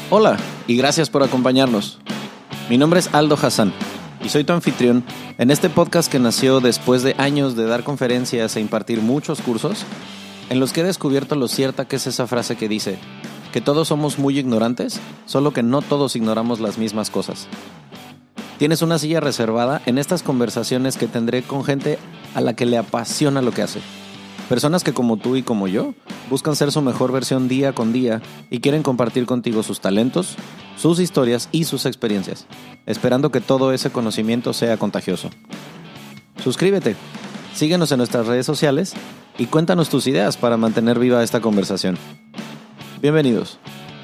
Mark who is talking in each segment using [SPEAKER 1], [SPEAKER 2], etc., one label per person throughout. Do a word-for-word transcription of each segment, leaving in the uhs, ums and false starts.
[SPEAKER 1] Hola y gracias por acompañarnos. Mi nombre es Aldo Hassan y soy tu anfitrión en este podcast que nació después de años de dar conferencias e impartir muchos cursos, en los que he descubierto lo cierta que es esa frase que dice que todos somos muy ignorantes, solo que no todos ignoramos las mismas cosas. Tienes una silla reservada en estas conversaciones que tendré con gente a la que le apasiona lo que hace. Personas que como tú y como yo buscan ser su mejor versión día con día y quieren compartir contigo sus talentos, sus historias y sus experiencias, esperando que todo ese conocimiento sea contagioso. Suscríbete, síguenos en nuestras redes sociales y cuéntanos tus ideas para mantener viva esta conversación. Bienvenidos.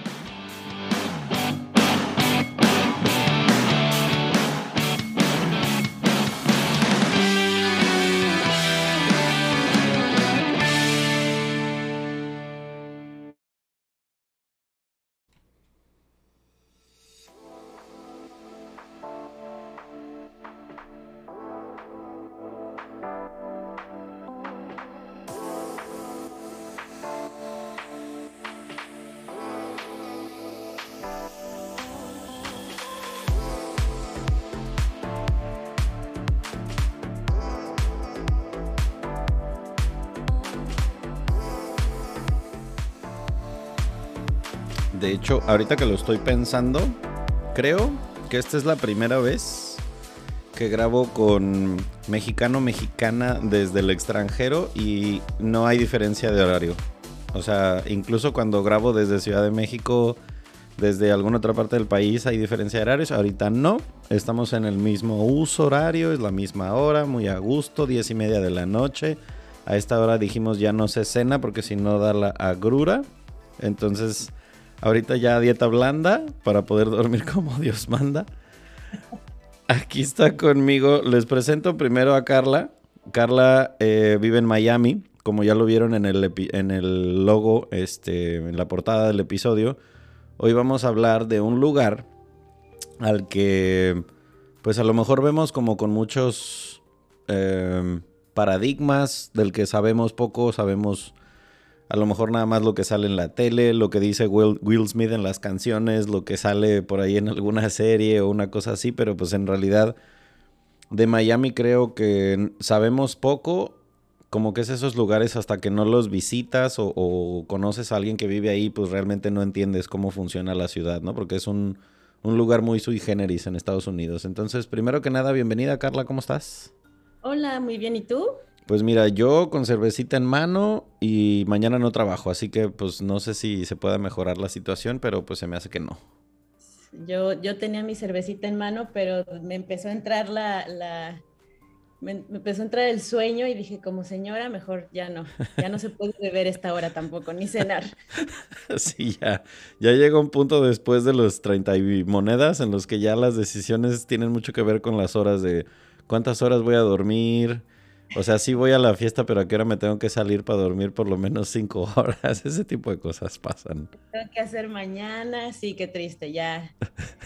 [SPEAKER 1] De hecho, ahorita que lo estoy pensando, creo que esta es la primera vez que grabo con mexicano-mexicana desde el extranjero y no hay diferencia de horario. O sea, incluso cuando grabo desde Ciudad de México, desde alguna otra parte del país, hay diferencia de horarios. Ahorita no, estamos en el mismo uso horario, es la misma hora, muy a gusto, diez y media de la noche. A esta hora dijimos ya no se cena porque si no da la agrura. Entonces... ahorita ya dieta blanda para poder dormir como Dios manda. Aquí está conmigo. Les presento primero a Carla. Carla eh, vive en Miami, como ya lo vieron en el, epi- en el logo, este, en la portada del episodio. Hoy vamos a hablar de un lugar al que, pues a lo mejor vemos como con muchos eh, paradigmas del que sabemos poco, sabemos... a lo mejor nada más lo que sale en la tele, lo que dice Will, Will Smith en las canciones, lo que sale por ahí en alguna serie o una cosa así, pero pues en realidad de Miami creo que sabemos poco, como que es esos lugares hasta que no los visitas o, o conoces a alguien que vive ahí, pues realmente no entiendes cómo funciona la ciudad, ¿no? Porque es un, un lugar muy sui generis en Estados Unidos. Entonces, primero que nada, bienvenida Carla, ¿cómo estás?
[SPEAKER 2] Hola, muy bien, ¿y tú?
[SPEAKER 1] Pues mira, yo con cervecita en mano y mañana no trabajo, así que pues no sé si se pueda mejorar la situación, pero pues se me hace que no.
[SPEAKER 2] Yo, yo tenía mi cervecita en mano, pero me empezó a entrar la, la me, me empezó a entrar el sueño y dije, como señora, mejor ya no, ya no se puede beber esta hora tampoco, ni cenar.
[SPEAKER 1] Sí, ya, ya llega un punto después de los treinta y monedas en los que ya las decisiones tienen mucho que ver con las horas de cuántas horas voy a dormir. O sea, sí voy a la fiesta, pero a qué hora me tengo que salir para dormir por lo menos cinco horas. Ese tipo de cosas pasan.
[SPEAKER 2] Tengo que hacer mañana, sí, qué triste, ya.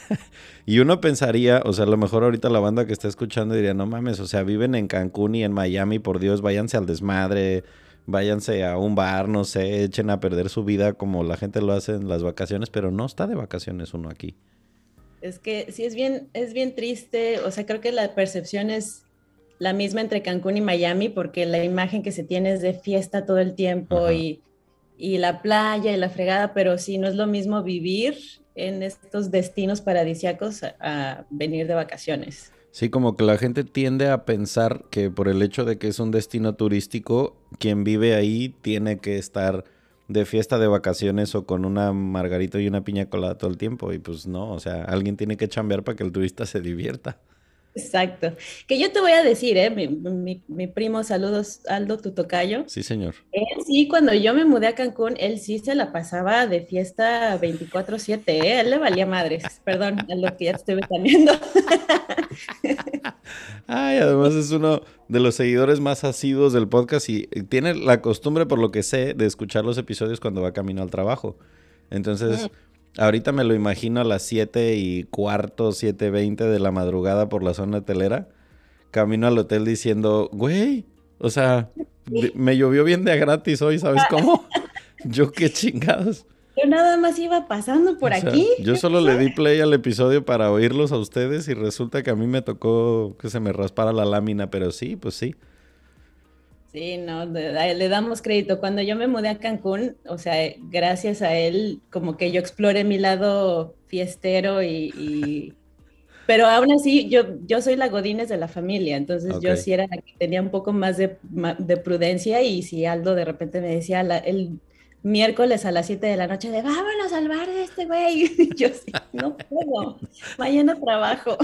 [SPEAKER 1] Y uno pensaría, o sea, a lo mejor ahorita la banda que está escuchando diría, no mames, o sea, viven en Cancún y en Miami, por Dios, váyanse al desmadre, váyanse a un bar, no sé, echen a perder su vida como la gente lo hace en las vacaciones, pero no está de vacaciones uno aquí.
[SPEAKER 2] Es que sí es bien, es bien triste, o sea, creo que la percepción es la misma entre Cancún y Miami, porque la imagen que se tiene es de fiesta todo el tiempo
[SPEAKER 1] Ajá.
[SPEAKER 2] y, y la playa y la fregada, pero sí, no es lo mismo vivir en estos destinos paradisíacos a, a venir de vacaciones.
[SPEAKER 1] Sí, como que la gente tiende a pensar que por el hecho de que es un destino turístico, quien vive ahí tiene que estar de fiesta de vacaciones o con una margarita y una piña colada todo el tiempo. Y pues no, o sea, alguien tiene que chambear para que el turista se divierta.
[SPEAKER 2] Exacto. Que yo te voy a decir, ¿eh? Mi, mi, mi primo, saludos, Aldo, tu tocayo.
[SPEAKER 1] Sí, señor.
[SPEAKER 2] Él sí, cuando yo me mudé a Cancún, él sí se la pasaba de fiesta veinticuatro siete, ¿eh? A él le valía madres. Perdón, a lo que ya te estoy ventaneando.
[SPEAKER 1] Ay, además es uno de los seguidores más asiduos del podcast y tiene la costumbre, por lo que sé, de escuchar los episodios cuando va camino al trabajo. Entonces, ahorita me lo imagino a las siete y cuarto, siete veinte de la madrugada por la zona hotelera, camino al hotel diciendo, güey, o sea, de- me llovió bien de a gratis hoy, ¿sabes cómo? Yo qué chingados.
[SPEAKER 2] Yo nada más iba pasando por
[SPEAKER 1] O sea,
[SPEAKER 2] aquí.
[SPEAKER 1] yo solo le di play al episodio para oírlos a ustedes y resulta que a mí me tocó que se me raspara la lámina, pero sí, pues sí.
[SPEAKER 2] Sí, no, le, le damos crédito. Cuando yo me mudé a Cancún, o sea, eh, gracias a él, como que yo exploré mi lado fiestero y, y- pero aún así, yo, yo soy la Godínez de la familia, entonces
[SPEAKER 1] Ok.
[SPEAKER 2] yo sí era la que tenía un poco más de, ma- de prudencia y si Aldo de repente me decía la- el miércoles a las siete de la noche de vámonos al bar de este güey, y yo sí, no puedo, mañana trabajo.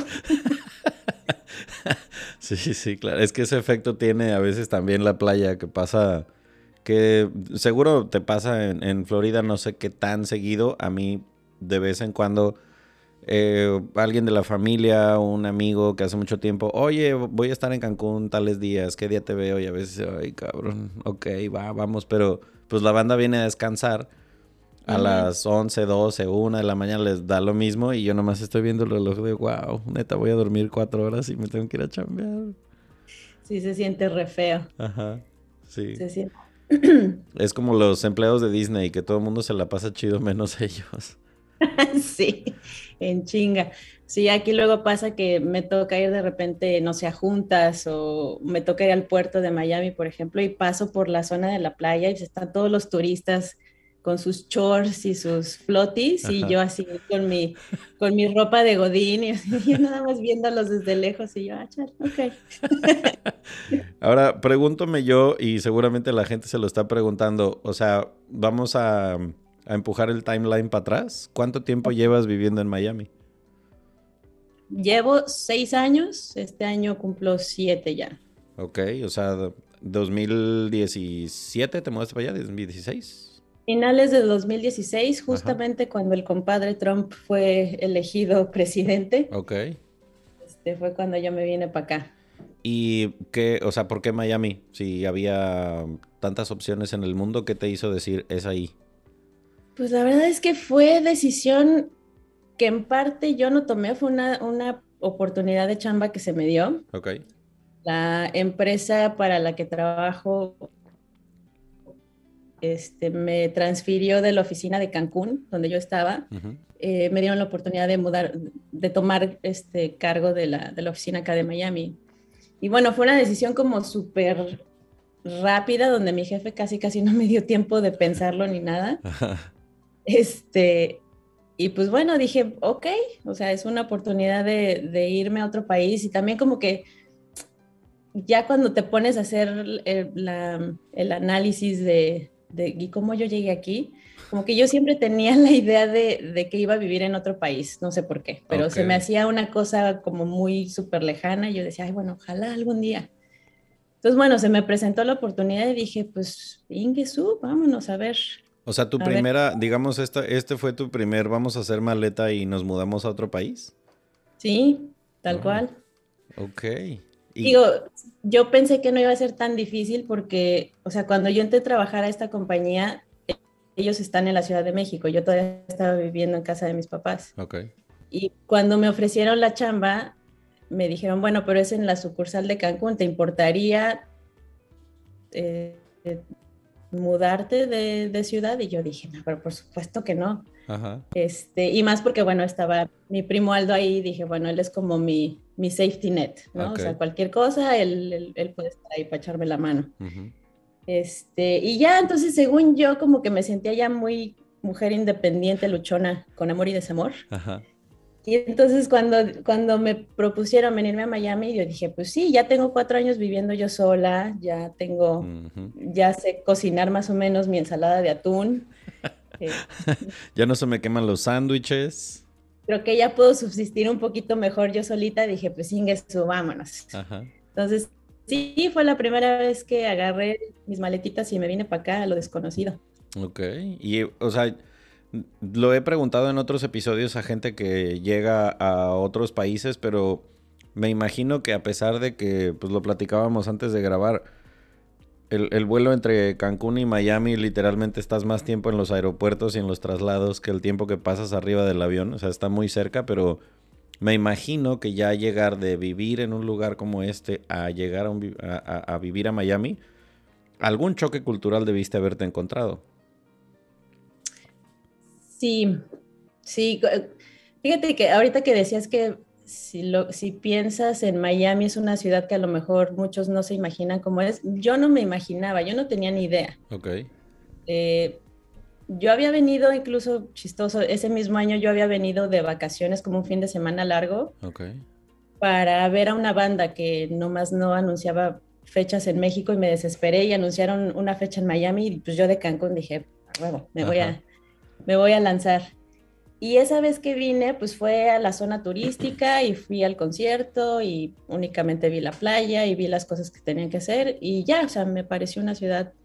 [SPEAKER 1] Sí, sí, claro. Es que ese efecto tiene a veces también la playa que pasa, que seguro te pasa en, en Florida, no sé qué tan seguido. A mí de vez en cuando eh, alguien de la familia, un amigo que hace mucho tiempo, oye, voy a estar en Cancún tales días, ¿qué día te veo? Y a veces, ay, cabrón, ok, va, vamos, pero pues la banda viene a descansar. A
[SPEAKER 2] Ujú.
[SPEAKER 1] las once, doce, una de la mañana les da lo mismo y yo nomás estoy viendo el reloj de wow, neta voy a dormir cuatro horas y me tengo que ir a chambear.
[SPEAKER 2] Sí, se siente re feo,
[SPEAKER 1] Ajá, sí.
[SPEAKER 2] se siente.
[SPEAKER 1] Es como los empleados de Disney, que todo el mundo se la pasa chido menos ellos.
[SPEAKER 2] Sí, en chinga. Sí, aquí luego pasa que me toca ir de repente, no sé, a juntas o me toca ir al puerto de Miami, por ejemplo, y paso por la zona de la playa y están todos los turistas con sus shorts y sus flotis y
[SPEAKER 1] Ajá.
[SPEAKER 2] yo así con mi, con mi ropa de godín y así, yo nada más viéndolos desde lejos y yo, ah, chale, ok.
[SPEAKER 1] Ahora, pregúntome yo, y seguramente la gente se lo está preguntando, o sea, vamos a, a empujar el timeline para atrás. ¿Cuánto tiempo llevas viviendo en Miami?
[SPEAKER 2] Llevo seis años, este año cumplo siete ya.
[SPEAKER 1] Ok, o sea, dos mil diecisiete, ¿te mudaste para allá? ¿dos mil dieciséis?
[SPEAKER 2] Finales de dos mil dieciséis,
[SPEAKER 1] Ajá.
[SPEAKER 2] justamente cuando el compadre Trump fue elegido presidente,
[SPEAKER 1] Ok.
[SPEAKER 2] este, fue cuando yo me vine para acá.
[SPEAKER 1] ¿Y qué, o sea, por qué Miami? Si había tantas opciones en el mundo, ¿qué te hizo decir es ahí?
[SPEAKER 2] Pues la verdad es que fue decisión que en parte yo no tomé, fue una, una oportunidad de chamba que se me dio.
[SPEAKER 1] Ok.
[SPEAKER 2] La empresa para la que trabajo este, me transfirió de la oficina de Cancún, donde yo estaba.
[SPEAKER 1] Ujú.
[SPEAKER 2] Eh, me dieron la oportunidad de mudar, de tomar este cargo de la, de la oficina acá de Miami. Y bueno, fue una decisión como súper rápida, donde mi jefe casi casi no me dio tiempo de pensarlo ni nada.
[SPEAKER 1] Ajá.
[SPEAKER 2] Este, y pues bueno, dije, ok, o sea, es una oportunidad de, de irme a otro país y también como que ya cuando te pones a hacer el, la, el análisis de, de y cómo yo llegué aquí, como que yo siempre tenía la idea de, de que iba a vivir en otro país, no sé por qué, pero
[SPEAKER 1] Ok.
[SPEAKER 2] se me hacía una cosa como muy súper lejana y yo decía, ay, bueno, ojalá algún día. Entonces, bueno, se me presentó la oportunidad y dije, pues, Ingesu, vámonos a ver,
[SPEAKER 1] O sea, tu
[SPEAKER 2] a ver.
[SPEAKER 1] primera, digamos, esta, este fue tu primer, vamos a hacer maleta y nos mudamos a otro país.
[SPEAKER 2] Sí, tal
[SPEAKER 1] Órale.
[SPEAKER 2] cual.
[SPEAKER 1] Ok. Y,
[SPEAKER 2] Digo, yo pensé que no iba a ser tan difícil porque, o sea, cuando yo entré a trabajar a esta compañía, e- ellos están en la Ciudad de México, yo todavía estaba viviendo en casa de mis papás.
[SPEAKER 1] ok.
[SPEAKER 2] Y cuando me ofrecieron la chamba, me dijeron, bueno, pero es en la sucursal de Cancún, ¿te importaría eh, eh, mudarte de, de ciudad? Y yo dije, no, pero por supuesto que no.
[SPEAKER 1] Ajá.
[SPEAKER 2] Este, y más porque, bueno, estaba mi primo Aldo ahí, dije, bueno, él es como mi, mi safety net, ¿no? O
[SPEAKER 1] Ok.
[SPEAKER 2] sea, cualquier cosa, él, él, él puede estar ahí para echarme la mano.
[SPEAKER 1] Ujú.
[SPEAKER 2] Este, y ya, entonces, según yo, como que me sentía ya muy mujer independiente, luchona, con amor y desamor.
[SPEAKER 1] Ajá.
[SPEAKER 2] Y entonces cuando, cuando me propusieron venirme a Miami, yo dije, pues sí, ya tengo cuatro años viviendo yo sola, ya tengo,
[SPEAKER 1] Ujú.
[SPEAKER 2] ya sé cocinar más o menos mi ensalada de atún. eh,
[SPEAKER 1] Ya no se me queman los sándwiches.
[SPEAKER 2] Creo que ya puedo subsistir un poquito mejor yo solita, dije, pues Ingesu, vámonos.
[SPEAKER 1] Ajá.
[SPEAKER 2] Entonces, sí, fue la primera vez que agarré mis maletitas y me vine para acá a lo desconocido.
[SPEAKER 1] Ok. Y, o sea, lo he preguntado en otros episodios a gente que llega a otros países, pero me imagino que a pesar de que, pues lo platicábamos antes de grabar, el, el vuelo entre Cancún y Miami, literalmente estás más tiempo en los aeropuertos y en los traslados que el tiempo que pasas arriba del avión. O sea, está muy cerca, pero me imagino que ya llegar de vivir en un lugar como este a llegar a, un vi- a, a- a vivir a Miami, algún choque cultural debiste haberte encontrado.
[SPEAKER 2] Sí, sí. Fíjate que ahorita que decías que si, lo, si piensas en Miami es una ciudad que a lo mejor muchos no se imaginan cómo es, yo no me imaginaba, yo no tenía ni idea.
[SPEAKER 1] Ok,
[SPEAKER 2] Eh, yo había venido, incluso chistoso, ese mismo año yo había venido de vacaciones como un fin de semana largo
[SPEAKER 1] ok.
[SPEAKER 2] para ver a una banda que nomás no anunciaba fechas en México y me desesperé y anunciaron una fecha en Miami y pues yo de Cancún dije, bueno, me voy
[SPEAKER 1] Ajá.
[SPEAKER 2] a, me voy a lanzar. Y esa vez que vine, pues fue a la zona turística y fui al concierto y únicamente vi la playa y vi las cosas que tenían que hacer y ya, o sea, me pareció una ciudad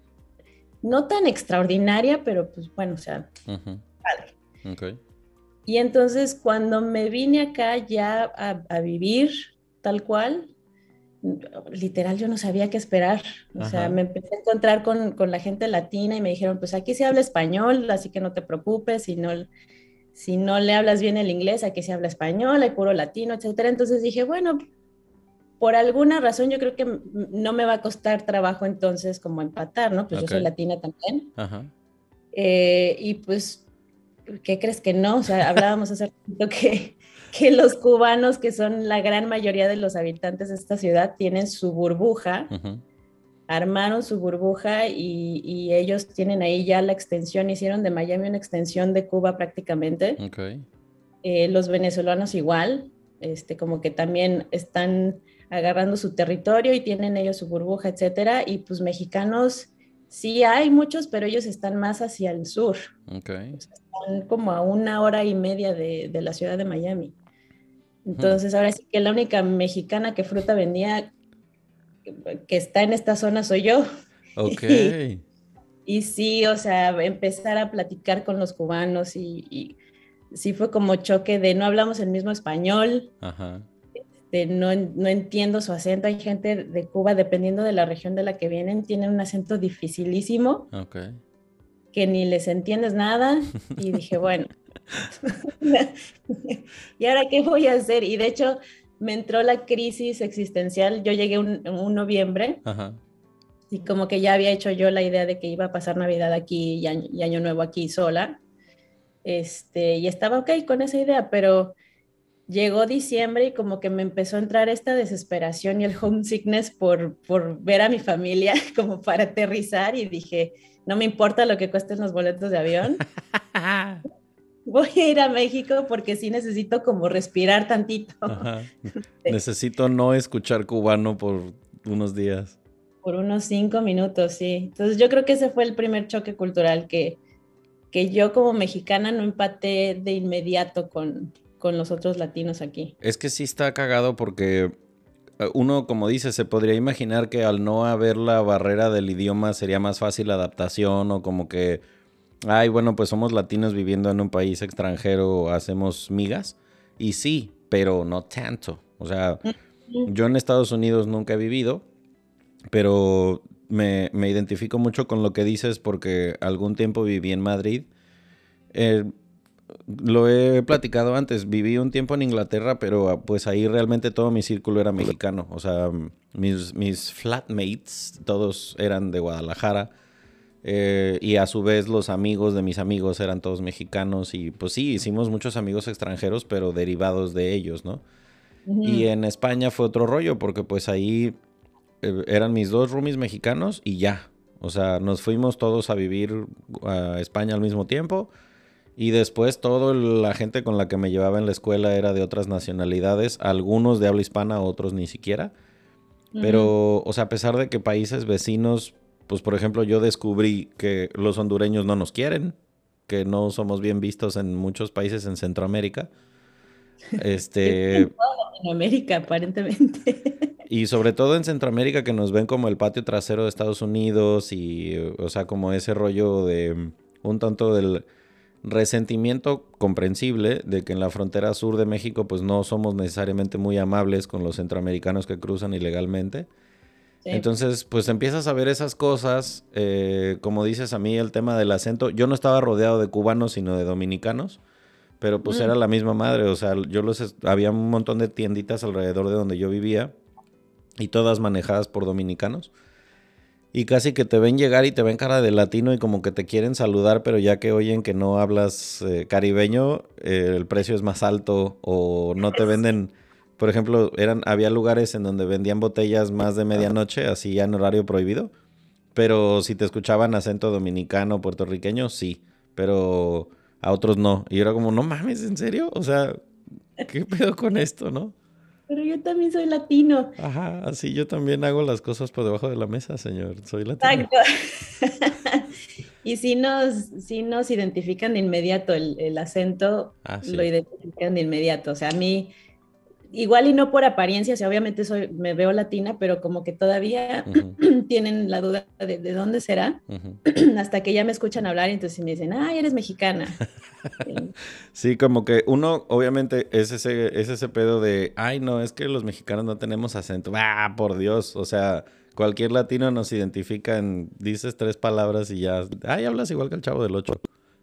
[SPEAKER 2] no tan extraordinaria, pero pues bueno, o sea,
[SPEAKER 1] Ujú.
[SPEAKER 2] padre.
[SPEAKER 1] Ok.
[SPEAKER 2] Y entonces cuando me vine acá ya a, a vivir tal cual, literal yo no sabía qué esperar. O sea,
[SPEAKER 1] Ajá.
[SPEAKER 2] me empecé a encontrar con, con la gente latina y me dijeron, pues aquí se habla español, así que no te preocupes, si no, si no le hablas bien el inglés, aquí se habla español, hay puro latino, etcétera. Entonces dije, bueno, por alguna razón yo creo que m- no me va a costar trabajo entonces como empatar, ¿no? Pues yo
[SPEAKER 1] Ok.
[SPEAKER 2] soy latina también.
[SPEAKER 1] Ajá.
[SPEAKER 2] Eh, y pues ¿qué crees que no? O sea, hablábamos hace rato que, que los cubanos, que son la gran mayoría de los habitantes de esta ciudad, tienen su burbuja,
[SPEAKER 1] Ujú.
[SPEAKER 2] armaron su burbuja y, y ellos tienen ahí ya la extensión, hicieron de Miami una extensión de Cuba prácticamente.
[SPEAKER 1] Ok.
[SPEAKER 2] Eh, los venezolanos igual, este, como que también están agarrando su territorio y tienen ellos su burbuja, etcétera. Y pues mexicanos, sí hay muchos, pero ellos están más hacia el sur.
[SPEAKER 1] Ok.
[SPEAKER 2] O sea, están como a una hora y media de, de la ciudad de Miami.
[SPEAKER 1] Hmm.
[SPEAKER 2] Entonces, ahora sí que la única mexicana que fruta vendía que, que está en esta zona soy yo.
[SPEAKER 1] Ok.
[SPEAKER 2] Y, y sí, o sea, empezar a platicar con los cubanos y, y sí fue como choque de no hablamos el mismo español,
[SPEAKER 1] Ajá.
[SPEAKER 2] de no, no entiendo su acento. Hay gente de Cuba, dependiendo de la región de la que vienen, tienen un acento dificilísimo
[SPEAKER 1] Ok.
[SPEAKER 2] que ni les entiendes nada. Y dije, bueno, ¿y ahora qué voy a hacer? Y de hecho me entró la crisis existencial. Yo llegué un, un noviembre
[SPEAKER 1] Ajá.
[SPEAKER 2] y como que ya había hecho yo la idea de que iba a pasar Navidad aquí y año, y año Nuevo aquí sola. Este, y estaba ok con esa idea, pero llegó diciembre y como que me empezó a entrar esta desesperación y el homesickness por, por ver a mi familia como para aterrizar y dije, no me importa lo que cuesten los boletos de avión, voy a ir a México porque sí necesito como respirar tantito
[SPEAKER 1] Ajá. Necesito no escuchar cubano por unos días.
[SPEAKER 2] por unos cinco minutos, sí. Entonces yo creo que ese fue el primer choque cultural que, que yo como mexicana no empaté de inmediato con, con los otros latinos aquí.
[SPEAKER 1] Es que sí está cagado porque eh, uno, como dice, se podría imaginar que al no haber la barrera del idioma sería más fácil la adaptación o como que, ay, bueno, pues somos latinos viviendo en un país extranjero, hacemos migas. Y sí, pero no tanto. O sea,
[SPEAKER 2] Ujú.
[SPEAKER 1] yo en Estados Unidos nunca he vivido, pero me, me identifico mucho con lo que dices porque algún tiempo viví en Madrid. Eh, lo he platicado antes, viví un tiempo en Inglaterra, pero ah, pues ahí realmente todo mi círculo era mexicano. O sea, mis, mis flatmates, todos eran de Guadalajara. Eh, y a su vez los amigos de mis amigos eran todos mexicanos. Y pues sí, hicimos muchos amigos extranjeros, pero derivados de ellos, ¿no? Y
[SPEAKER 2] Ujú.
[SPEAKER 1] en España fue otro rollo, porque pues ahí eh, eran mis dos roomies mexicanos y ya. O sea, nos fuimos todos a vivir a España al mismo tiempo. Y después toda la gente con la que me llevaba en la escuela era de otras nacionalidades, algunos de habla hispana, otros ni siquiera.
[SPEAKER 2] Ujú.
[SPEAKER 1] Pero, o sea, a pesar de que países vecinos, pues por ejemplo yo descubrí que los hondureños no nos quieren, que no somos bien vistos en muchos países en Centroamérica.
[SPEAKER 2] Yo creo que en
[SPEAKER 1] Este,
[SPEAKER 2] toda Latinoamérica, aparentemente.
[SPEAKER 1] y sobre todo en Centroamérica que nos ven como el patio trasero de Estados Unidos y, o sea, como ese rollo de un tanto del resentimiento comprensible de que en la frontera sur de México pues no somos necesariamente muy amables con los centroamericanos que cruzan ilegalmente.
[SPEAKER 2] Sí.
[SPEAKER 1] Entonces pues empiezas a ver esas cosas, eh, como dices a mí el tema del acento, yo no estaba rodeado de cubanos sino de dominicanos, pero pues
[SPEAKER 2] Mm.
[SPEAKER 1] era la misma madre, o sea, yo los había un montón de tienditas alrededor de donde yo vivía y todas manejadas por dominicanos. Y casi que te ven llegar y te ven cara de latino y como que te quieren saludar, pero ya que oyen que no hablas eh, caribeño, eh, el precio es más alto o no te venden. Por ejemplo, eran, había lugares en donde vendían botellas más de medianoche, así ya en horario prohibido. Pero si te escuchaban acento dominicano, puertorriqueño, sí. Pero a otros no. Y era como, no mames, ¿en serio? O sea, ¿qué pedo con esto, no?
[SPEAKER 2] Pero yo también soy latino.
[SPEAKER 1] Ajá, así yo también hago las cosas por debajo de la mesa, señor. Soy latino.
[SPEAKER 2] Exacto. Y si nos, si nos identifican de inmediato el, el acento,
[SPEAKER 1] Ah,
[SPEAKER 2] lo
[SPEAKER 1] sí.
[SPEAKER 2] identifican de inmediato. O sea, a mí, igual y no por apariencia, o sea, obviamente soy, me veo latina, pero como que todavía
[SPEAKER 1] Ujú,
[SPEAKER 2] tienen la duda de, de dónde será,
[SPEAKER 1] ujú.
[SPEAKER 2] hasta que ya me escuchan hablar y entonces me dicen, ay, eres mexicana. Eh,
[SPEAKER 1] Sí, como que uno, obviamente, es ese, es ese pedo de, ay, no, es que los mexicanos no tenemos acento. Ah, por Dios. O sea, cualquier latino nos identifica en, dices tres palabras y ya, ay, hablas igual que el Chavo del Ocho.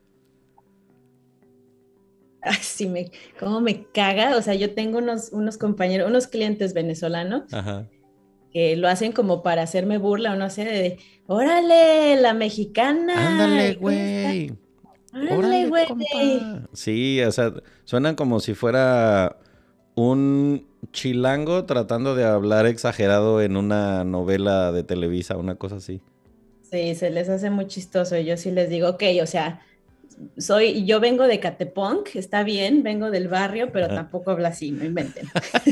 [SPEAKER 2] Ay, sí, me, cómo me caga. O sea, yo tengo unos, unos compañeros, unos clientes venezolanos
[SPEAKER 1] Ajá.
[SPEAKER 2] que lo hacen como para hacerme burla o no sé, de, órale, la mexicana,
[SPEAKER 1] Ándale,
[SPEAKER 2] ¿y cómo está?
[SPEAKER 1] güey.
[SPEAKER 2] Órale,
[SPEAKER 1] Órale,
[SPEAKER 2] güey.
[SPEAKER 1] compa. Sí, o sea, suenan como si fuera un chilango tratando de hablar exagerado en una novela de Televisa, una cosa así.
[SPEAKER 2] Sí, se les hace muy chistoso. Y yo sí les digo, ok, o sea, soy, yo vengo de Catepunk, está bien, vengo del barrio, pero tampoco hablo así, no inventen.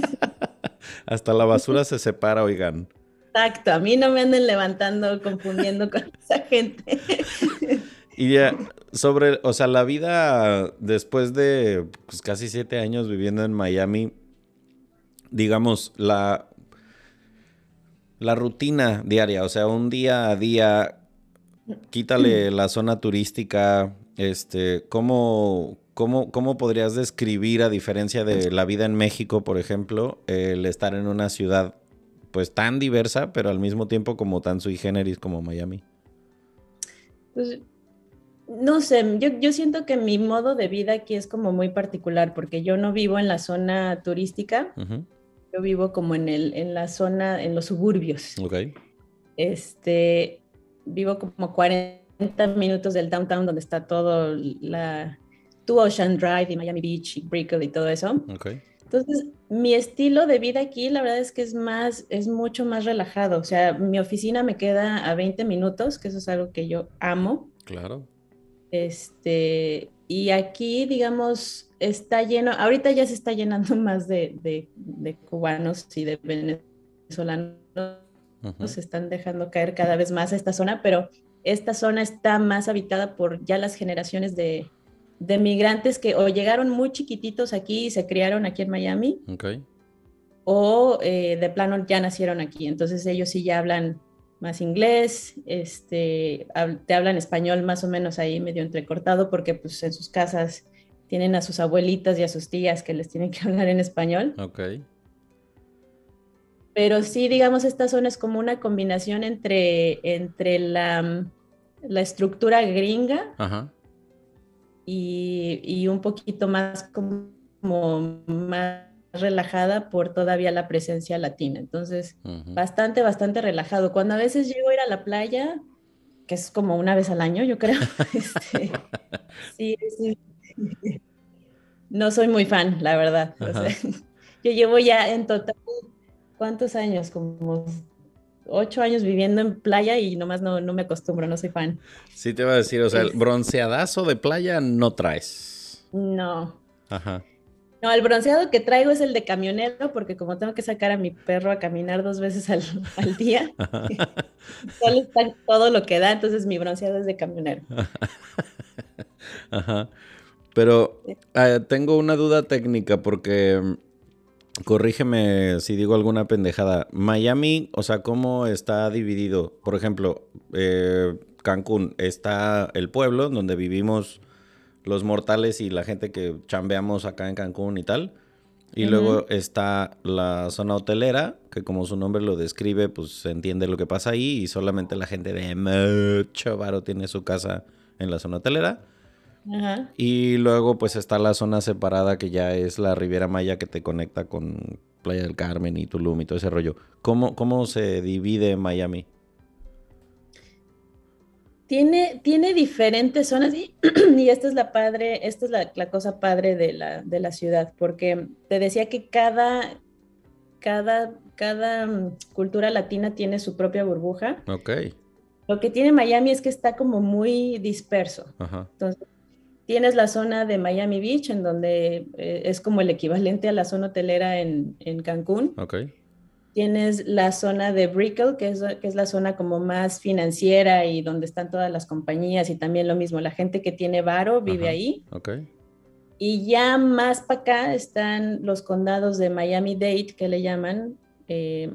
[SPEAKER 1] Hasta la basura se separa, oigan.
[SPEAKER 2] Exacto, a mí no me anden levantando, confundiendo con esa gente.
[SPEAKER 1] Y ya, sobre, o sea, la vida después de pues, casi siete años viviendo en Miami, digamos, la, la rutina diaria, o sea, un día a día, quítale la zona turística, este, ¿cómo, cómo, cómo podrías describir, a diferencia de la vida en México, por ejemplo, el estar en una ciudad pues tan diversa, pero al mismo tiempo como tan sui generis como Miami?
[SPEAKER 2] Pues, no sé, yo, yo siento que mi modo de vida aquí es como muy particular, porque yo no vivo en la zona turística,
[SPEAKER 1] Ujú.
[SPEAKER 2] yo vivo como en el, en la zona, en los suburbios.
[SPEAKER 1] Ok,
[SPEAKER 2] Este, vivo como cuarenta minutos del downtown donde está todo la Two Ocean Drive y Miami Beach y Brickell y todo eso.
[SPEAKER 1] ok,
[SPEAKER 2] Entonces, mi estilo de vida aquí, la verdad es que es más, es mucho más relajado. O sea, mi oficina me queda a veinte minutos, que eso es algo que yo amo.
[SPEAKER 1] claro.
[SPEAKER 2] Este, y aquí, digamos, está lleno, ahorita ya se está llenando más de, de, de cubanos y de venezolanos,
[SPEAKER 1] Ujú.
[SPEAKER 2] se están dejando caer cada vez más a esta zona, pero esta zona está más habitada por ya las generaciones de, de migrantes que o llegaron muy chiquititos aquí y se criaron aquí en Miami,
[SPEAKER 1] Ok.
[SPEAKER 2] o eh, de plano ya nacieron aquí. Entonces ellos sí ya hablan más inglés, este, hab- te hablan español más o menos ahí medio entrecortado porque pues en sus casas tienen a sus abuelitas y a sus tías que les tienen que hablar en español.
[SPEAKER 1] Ok.
[SPEAKER 2] Pero sí, digamos, esta zona es como una combinación entre, entre la, la estructura gringa
[SPEAKER 1] Ajá.
[SPEAKER 2] y, y un poquito más como, como más relajada por todavía la presencia latina. Entonces,
[SPEAKER 1] Ujú.
[SPEAKER 2] bastante, bastante relajado. Cuando a veces llego a ir a la playa, que es como una vez al año, yo creo, este, sí, sí, no soy muy fan, la verdad. O sea,
[SPEAKER 1] Ajá.
[SPEAKER 2] yo llevo ya en total, ¿cuántos años? Como ocho años viviendo en playa y nomás no, no me acostumbro, no soy fan.
[SPEAKER 1] Sí te iba a decir, o sea, el
[SPEAKER 2] Es,
[SPEAKER 1] bronceadazo de playa no traes.
[SPEAKER 2] no.
[SPEAKER 1] Ajá.
[SPEAKER 2] No, el bronceado que traigo es el de camionero, porque como tengo que sacar a mi perro a caminar dos veces al, al día,
[SPEAKER 1] Ajá.
[SPEAKER 2] solo está todo lo que da, entonces mi bronceado es de camionero.
[SPEAKER 1] Ajá. Pero eh, tengo una duda técnica porque mm, corrígeme si digo alguna pendejada. Miami, o sea, ¿cómo está dividido? Por ejemplo, eh, Cancún, está el pueblo donde vivimos los mortales y la gente que chambeamos acá en Cancún y tal. Y luego
[SPEAKER 2] Ujú.
[SPEAKER 1] está la zona hotelera, que como su nombre lo describe, pues se entiende lo que pasa ahí y solamente la gente de mucho varo tiene su casa en la zona hotelera.
[SPEAKER 2] Ajá.
[SPEAKER 1] Y luego pues está la zona separada que ya es la Riviera Maya que te conecta con Playa del Carmen y Tulum y todo ese rollo. ¿Cómo, cómo se divide Miami?
[SPEAKER 2] Tiene, tiene diferentes zonas y, y esta es la padre, esta es la, la cosa padre de la, de la ciudad, porque te decía que cada, cada, cada mm, cultura latina tiene su propia burbuja.
[SPEAKER 1] Ok.
[SPEAKER 2] Lo que tiene Miami es que está como muy disperso.
[SPEAKER 1] Ajá.
[SPEAKER 2] Entonces, tienes la zona de Miami Beach, en donde eh, es como el equivalente a la zona hotelera en, en Cancún.
[SPEAKER 1] Ok.
[SPEAKER 2] Tienes la zona de Brickell, que es, que es la zona como más financiera y donde están todas las compañías y también lo mismo, la gente que tiene varo vive
[SPEAKER 1] Ajá.
[SPEAKER 2] ahí.
[SPEAKER 1] Ok.
[SPEAKER 2] Y ya más para acá están los condados de Miami-Dade, que le llaman, eh,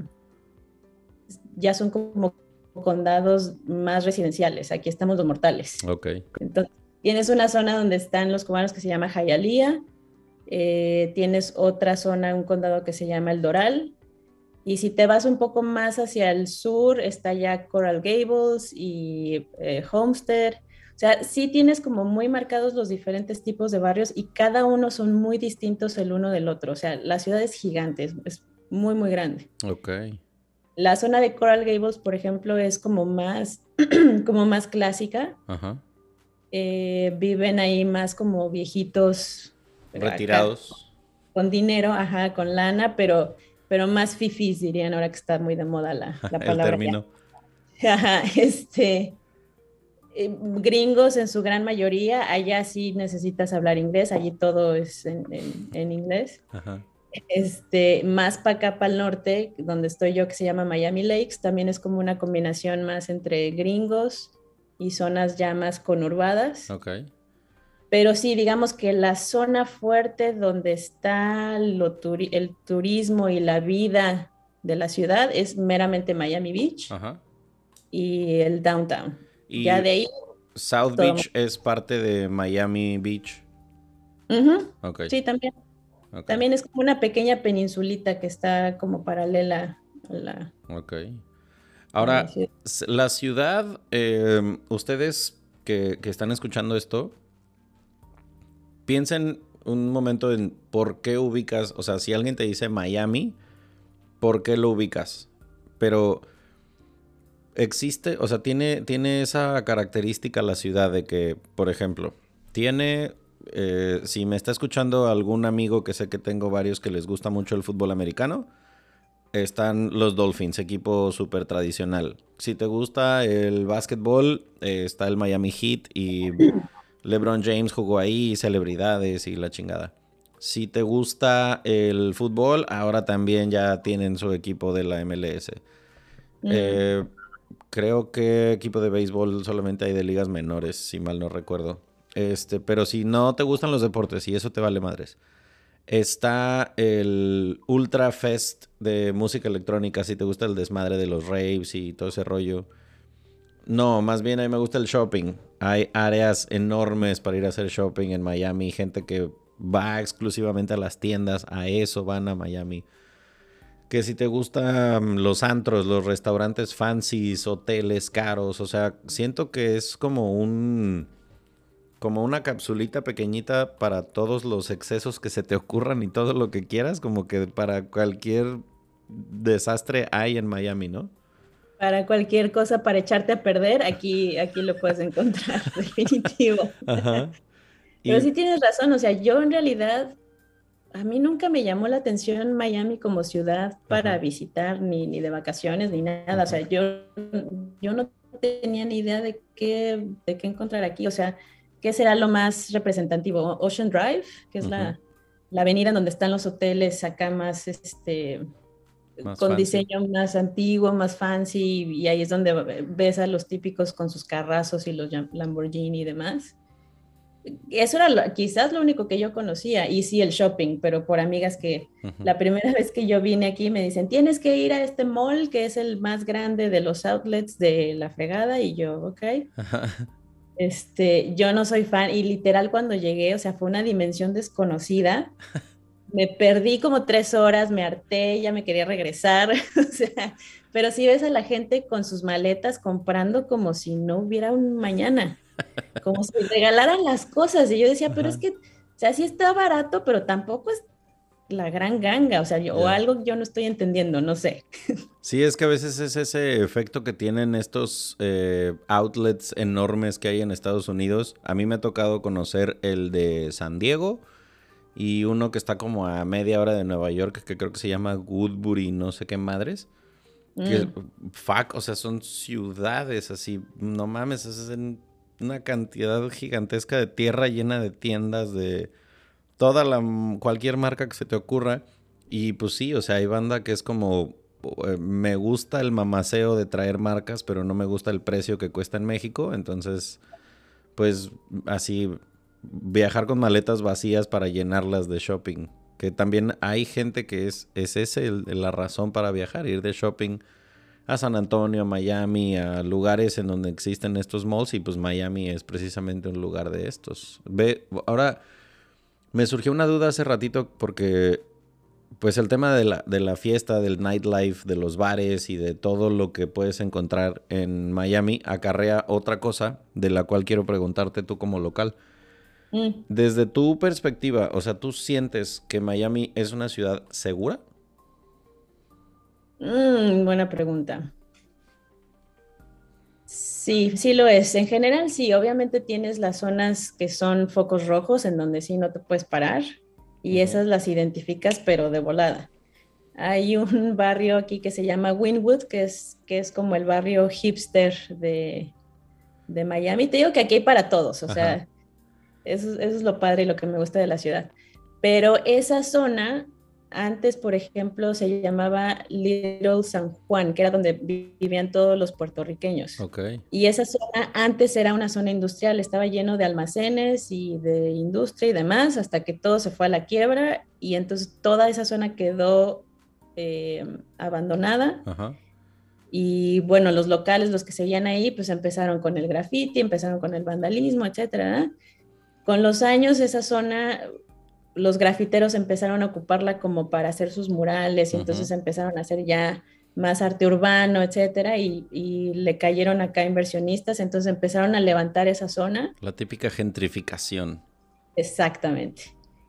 [SPEAKER 2] ya son como condados más residenciales. Aquí estamos los mortales.
[SPEAKER 1] Ok.
[SPEAKER 2] Entonces, tienes una zona donde están los cubanos que se llama Hialeah, eh, tienes otra zona, un condado que se llama El Doral, y si te vas un poco más hacia el sur, está ya Coral Gables y eh, Homestead. O sea, sí tienes como muy marcados los diferentes tipos de barrios y cada uno son muy distintos el uno del otro. O sea, la ciudad es gigante, es, es muy, muy grande.
[SPEAKER 1] Ok.
[SPEAKER 2] La zona de Coral Gables, por ejemplo, es como más, como más clásica.
[SPEAKER 1] Ajá.
[SPEAKER 2] Eh, viven ahí más como viejitos acá,
[SPEAKER 1] Retirados.
[SPEAKER 2] con dinero, ajá, con lana, pero, pero más fifís, dirían ahora que está muy de moda la, la
[SPEAKER 1] El
[SPEAKER 2] palabra ya.
[SPEAKER 1] término.
[SPEAKER 2] Ajá, este, eh, gringos en su gran mayoría, allá sí necesitas hablar inglés, allí todo es en, en, en inglés.
[SPEAKER 1] Ajá.
[SPEAKER 2] Este, más para acá, para el norte, donde estoy yo, que se llama Miami Lakes, también es como una combinación más entre gringos y zonas ya más conurbadas.
[SPEAKER 1] Ok.
[SPEAKER 2] Pero sí, digamos que la zona fuerte donde está lo turi el turismo y la vida de la ciudad es meramente Miami Beach
[SPEAKER 1] Ajá.
[SPEAKER 2] y el downtown. Ya
[SPEAKER 1] Y
[SPEAKER 2] de ahí
[SPEAKER 1] South
[SPEAKER 2] todo.
[SPEAKER 1] Beach es parte de Miami Beach.
[SPEAKER 2] Ujú.
[SPEAKER 1] Ok.
[SPEAKER 2] Sí, también.
[SPEAKER 1] Ok.
[SPEAKER 2] También es como una pequeña peninsulita que está como paralela a la,
[SPEAKER 1] Ok.
[SPEAKER 2] a la
[SPEAKER 1] Ahora,
[SPEAKER 2] ciudad.
[SPEAKER 1] s- la ciudad, eh, ustedes que, que están escuchando esto, piensen un momento en por qué ubicas, o sea, si alguien te dice Miami, ¿por qué lo ubicas? Pero existe, o sea, tiene, tiene esa característica la ciudad de que, por ejemplo, tiene, eh, si me está escuchando algún amigo que sé que tengo varios que les gusta mucho el fútbol americano, están los Dolphins, equipo súper tradicional. Si te gusta el básquetbol, eh, está el Miami Heat y LeBron James jugó ahí, celebridades y la chingada. Si te gusta el fútbol, ahora también ya tienen su equipo de la M L S.
[SPEAKER 2] Mm.
[SPEAKER 1] Eh, creo que equipo de béisbol solamente hay de ligas menores, si mal no recuerdo. Este, pero si no te gustan los deportes y eso te vale madres. Está el Ultra Fest de música electrónica, si te gusta el desmadre de los raves y todo ese rollo. No, más bien a mí me gusta el shopping. Hay áreas enormes para ir a hacer shopping en Miami. Gente que va exclusivamente a las tiendas, a eso van a Miami. Que si te gustan los antros, los restaurantes fancies, hoteles caros, o sea, siento que es como un... como una capsulita pequeñita para todos los excesos que se te ocurran y todo lo que quieras, como que para cualquier desastre hay en Miami, ¿no?
[SPEAKER 2] Para cualquier cosa, para echarte a perder, aquí, aquí lo puedes encontrar, definitivo.
[SPEAKER 1] Ajá.
[SPEAKER 2] Pero
[SPEAKER 1] Y...
[SPEAKER 2] sí tienes razón, o sea, yo en realidad, a mí nunca me llamó la atención Miami como ciudad para
[SPEAKER 1] Ajá.
[SPEAKER 2] visitar, ni, ni de vacaciones, ni nada. O
[SPEAKER 1] Ujú.
[SPEAKER 2] sea, yo, yo no tenía ni idea de qué, de qué encontrar aquí. O sea, ¿qué será lo más representativo? Ocean Drive, que es
[SPEAKER 1] Ujú.
[SPEAKER 2] la, la avenida donde están los hoteles acá más, este,
[SPEAKER 1] Más
[SPEAKER 2] con
[SPEAKER 1] fancy.
[SPEAKER 2] diseño más antiguo, más fancy, y ahí es donde ves a los típicos con sus carrazos y los Lamborghini y demás. Eso era lo, quizás lo único que yo conocía, y sí el shopping, pero por amigas que
[SPEAKER 1] Ujú.
[SPEAKER 2] la primera vez que yo vine aquí me dicen, tienes que ir a este mall que es el más grande de los outlets de la fregada, y yo, ok.
[SPEAKER 1] Ajá.
[SPEAKER 2] Este, yo no soy fan, y literal cuando llegué, o sea, fue una dimensión desconocida, me perdí como tres horas, me harté, ya me quería regresar, o sea, pero sí ves a la gente con sus maletas comprando como si no hubiera un mañana, como si regalaran las cosas, y yo decía, pero es
[SPEAKER 1] Ajá.
[SPEAKER 2] que, o sea, sí está barato, pero tampoco es la gran ganga, o sea, yo, o
[SPEAKER 1] Ya.
[SPEAKER 2] algo que yo no estoy entendiendo, no sé.
[SPEAKER 1] Sí, es que a veces es ese efecto que tienen estos eh, outlets enormes que hay en Estados Unidos. A mí me ha tocado conocer el de San Diego y uno que está como a media hora de Nueva York, que creo que se llama Woodbury, no sé qué madres. Que,
[SPEAKER 2] Mm,
[SPEAKER 1] fuck, o sea, son ciudades así, no mames, es en una cantidad gigantesca de tierra llena de tiendas de toda la, cualquier marca que se te ocurra. Y pues sí, o sea, hay banda que es como, eh, me gusta el mamaceo de traer marcas, pero no me gusta el precio que cuesta en México. Entonces, pues así, viajar con maletas vacías para llenarlas de shopping. Que también hay gente que es, es ese el- la razón para viajar, ir de shopping a San Antonio, a Miami, a lugares en donde existen estos malls. Y pues Miami es precisamente un lugar de estos. Ve, ahora me surgió una duda hace ratito porque pues el tema de la, de la fiesta, del nightlife, de los bares y de todo lo que puedes encontrar en Miami acarrea otra cosa de la cual quiero preguntarte tú como local.
[SPEAKER 2] mm,
[SPEAKER 1] Desde tu perspectiva, o sea, ¿tú sientes que Miami es una ciudad segura?
[SPEAKER 2] mm, buena pregunta. Sí, sí lo es. En general, sí, obviamente tienes las zonas que son focos rojos en donde sí no te puedes parar y
[SPEAKER 1] Ujú.
[SPEAKER 2] esas las identificas, pero de volada. Hay un barrio aquí que se llama Wynwood, que es, que es como el barrio hipster de, de Miami. Te digo que aquí hay para todos, o
[SPEAKER 1] Ajá.
[SPEAKER 2] sea, eso, eso es lo padre y lo que me gusta de la ciudad. Pero esa zona, antes, por ejemplo, se llamaba Little San Juan, que era donde vivían todos los puertorriqueños.
[SPEAKER 1] Ok.
[SPEAKER 2] Y esa zona antes era una zona industrial, estaba lleno de almacenes y de industria y demás, hasta que todo se fue a la quiebra y entonces toda esa zona quedó eh, abandonada.
[SPEAKER 1] Ajá.
[SPEAKER 2] Y bueno, los locales, los que seguían ahí, pues empezaron con el graffiti, empezaron con el vandalismo, etcétera, ¿no? Con los años, esa zona, los grafiteros empezaron a ocuparla como para hacer sus murales y
[SPEAKER 1] Ujú.
[SPEAKER 2] entonces empezaron a hacer ya más arte urbano, etcétera, y, y le cayeron acá inversionistas, entonces empezaron a levantar esa zona.
[SPEAKER 1] La típica gentrificación.
[SPEAKER 2] Exactamente.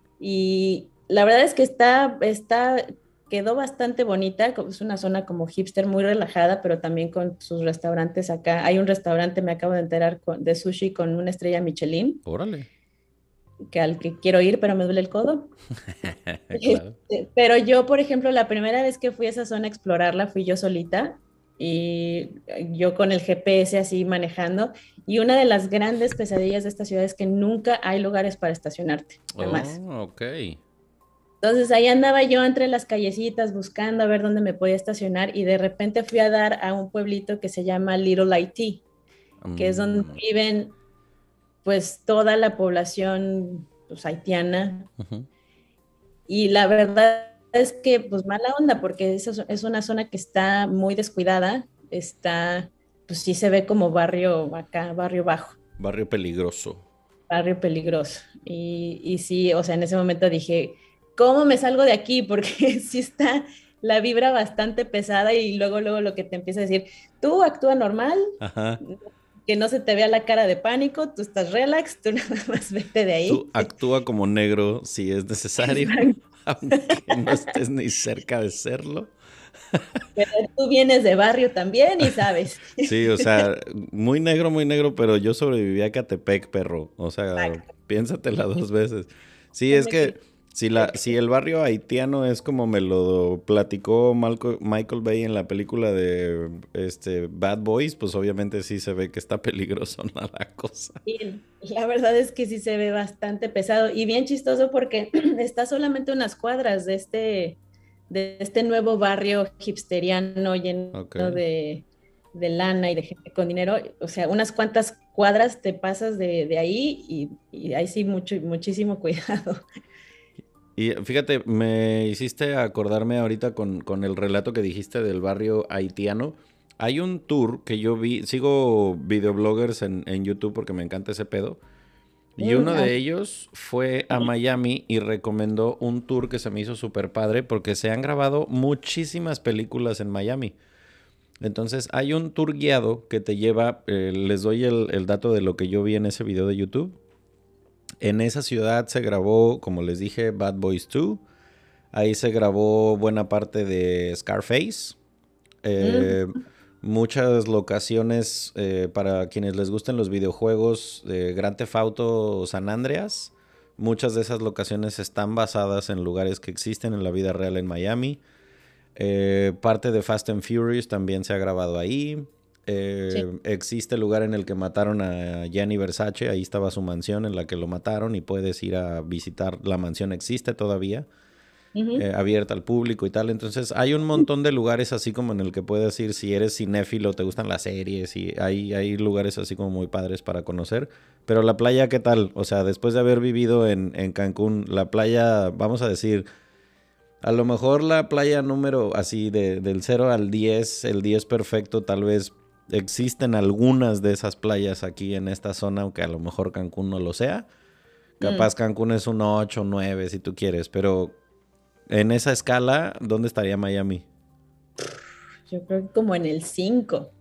[SPEAKER 2] Y la verdad es que está, está, quedó bastante bonita, co- es una zona como hipster muy relajada, pero también con sus restaurantes acá. Hay un restaurante, me acabo de enterar, con- de sushi con una estrella Michelin
[SPEAKER 1] Órale.
[SPEAKER 2] que al que quiero ir, pero me duele el codo.
[SPEAKER 1] Claro.
[SPEAKER 2] Este, pero yo, por ejemplo, la primera vez que fui a esa zona a explorarla, fui yo solita y yo con el G P S así manejando. Y una de las grandes pesadillas de esta ciudad es que nunca hay lugares para estacionarte, jamás.
[SPEAKER 1] Oh, ok.
[SPEAKER 2] Entonces ahí andaba yo entre las callecitas buscando a ver dónde me podía estacionar y de repente fui a dar a un pueblito que se llama Little Haití, que es donde
[SPEAKER 1] Mm,
[SPEAKER 2] viven pues toda la población pues, haitiana.
[SPEAKER 1] ujú.
[SPEAKER 2] Y la verdad es que, pues mala onda, porque es, es una zona que está muy descuidada, está, pues sí se ve como barrio acá, barrio bajo,
[SPEAKER 1] Barrio peligroso.
[SPEAKER 2] barrio peligroso. Y, y sí, o sea, en ese momento dije, ¿cómo me salgo de aquí? Porque sí está la vibra bastante pesada y luego, luego lo que te empieza a decir, tú actúa normal,
[SPEAKER 1] Ajá.
[SPEAKER 2] que no se te vea la cara de pánico, tú estás relax, tú nada más vete de
[SPEAKER 1] Tú
[SPEAKER 2] ahí.
[SPEAKER 1] actúa como negro si es necesario,
[SPEAKER 2] Exacto.
[SPEAKER 1] aunque no estés ni cerca de serlo.
[SPEAKER 2] Pero tú vienes de barrio también y sabes.
[SPEAKER 1] Sí, o sea, muy negro, muy negro, pero yo sobreviví a Catepec, perro. O sea,
[SPEAKER 2] Exacto.
[SPEAKER 1] piénsatela dos veces. Sí,
[SPEAKER 2] Yo
[SPEAKER 1] es
[SPEAKER 2] me
[SPEAKER 1] que
[SPEAKER 2] crié.
[SPEAKER 1] si, la, si el barrio haitiano es como me lo platicó Malco- Michael Bay en la película de este, Bad Boys, pues obviamente sí se ve que está peligroso, ¿no? La cosa.
[SPEAKER 2] Y la verdad es que sí se ve bastante pesado y bien chistoso porque está solamente unas cuadras de este, de este nuevo barrio hipsteriano lleno
[SPEAKER 1] Ok.
[SPEAKER 2] de, de lana y de gente con dinero. O sea, unas cuantas cuadras te pasas de, de ahí y, y ahí sí mucho, muchísimo cuidado.
[SPEAKER 1] Y fíjate, me hiciste acordarme ahorita con, con el relato que dijiste del barrio haitiano. Hay un tour que yo vi, sigo videobloggers en, en YouTube porque me encanta ese pedo. Y
[SPEAKER 2] Mm,
[SPEAKER 1] uno
[SPEAKER 2] ah,
[SPEAKER 1] de ellos fue a Miami y recomendó un tour que se me hizo súper padre porque se han grabado muchísimas películas en Miami. Entonces hay un tour guiado que te lleva, eh, les doy el, el dato de lo que yo vi en ese video de YouTube. En esa ciudad se grabó, como les dije, Bad Boys dos. Ahí se grabó buena parte de Scarface. Eh,
[SPEAKER 2] Mm,
[SPEAKER 1] muchas locaciones eh, para quienes les gusten los videojuegos de Grand Theft Auto o San Andreas. Muchas de esas locaciones están basadas en lugares que existen en la vida real en Miami. Eh, parte de Fast and Furious también se ha grabado ahí.
[SPEAKER 2] sí.
[SPEAKER 1] Eh, existe el lugar en el que mataron a Gianni Versace. Ahí estaba su mansión en la que lo mataron y puedes ir a visitar. La mansión existe todavía,
[SPEAKER 2] Ujú.
[SPEAKER 1] eh, abierta al público y tal. Entonces hay un montón de lugares así como en el que puedes ir si eres cinéfilo, te gustan las series y hay, hay lugares así como muy padres para conocer. Pero la playa, ¿qué tal? O sea, después de haber vivido en, en Cancún, la playa, vamos a decir, a lo mejor la playa número así de, del cero al diez, el diez perfecto, tal vez existen algunas de esas playas aquí en esta zona, aunque a lo mejor Cancún no lo sea.
[SPEAKER 2] Mm,
[SPEAKER 1] Capaz Cancún es un ocho, nueve si tú quieres, pero en esa escala, ¿dónde estaría Miami?
[SPEAKER 2] yo creo que como en el cinco.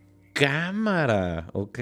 [SPEAKER 1] Cámara, ok.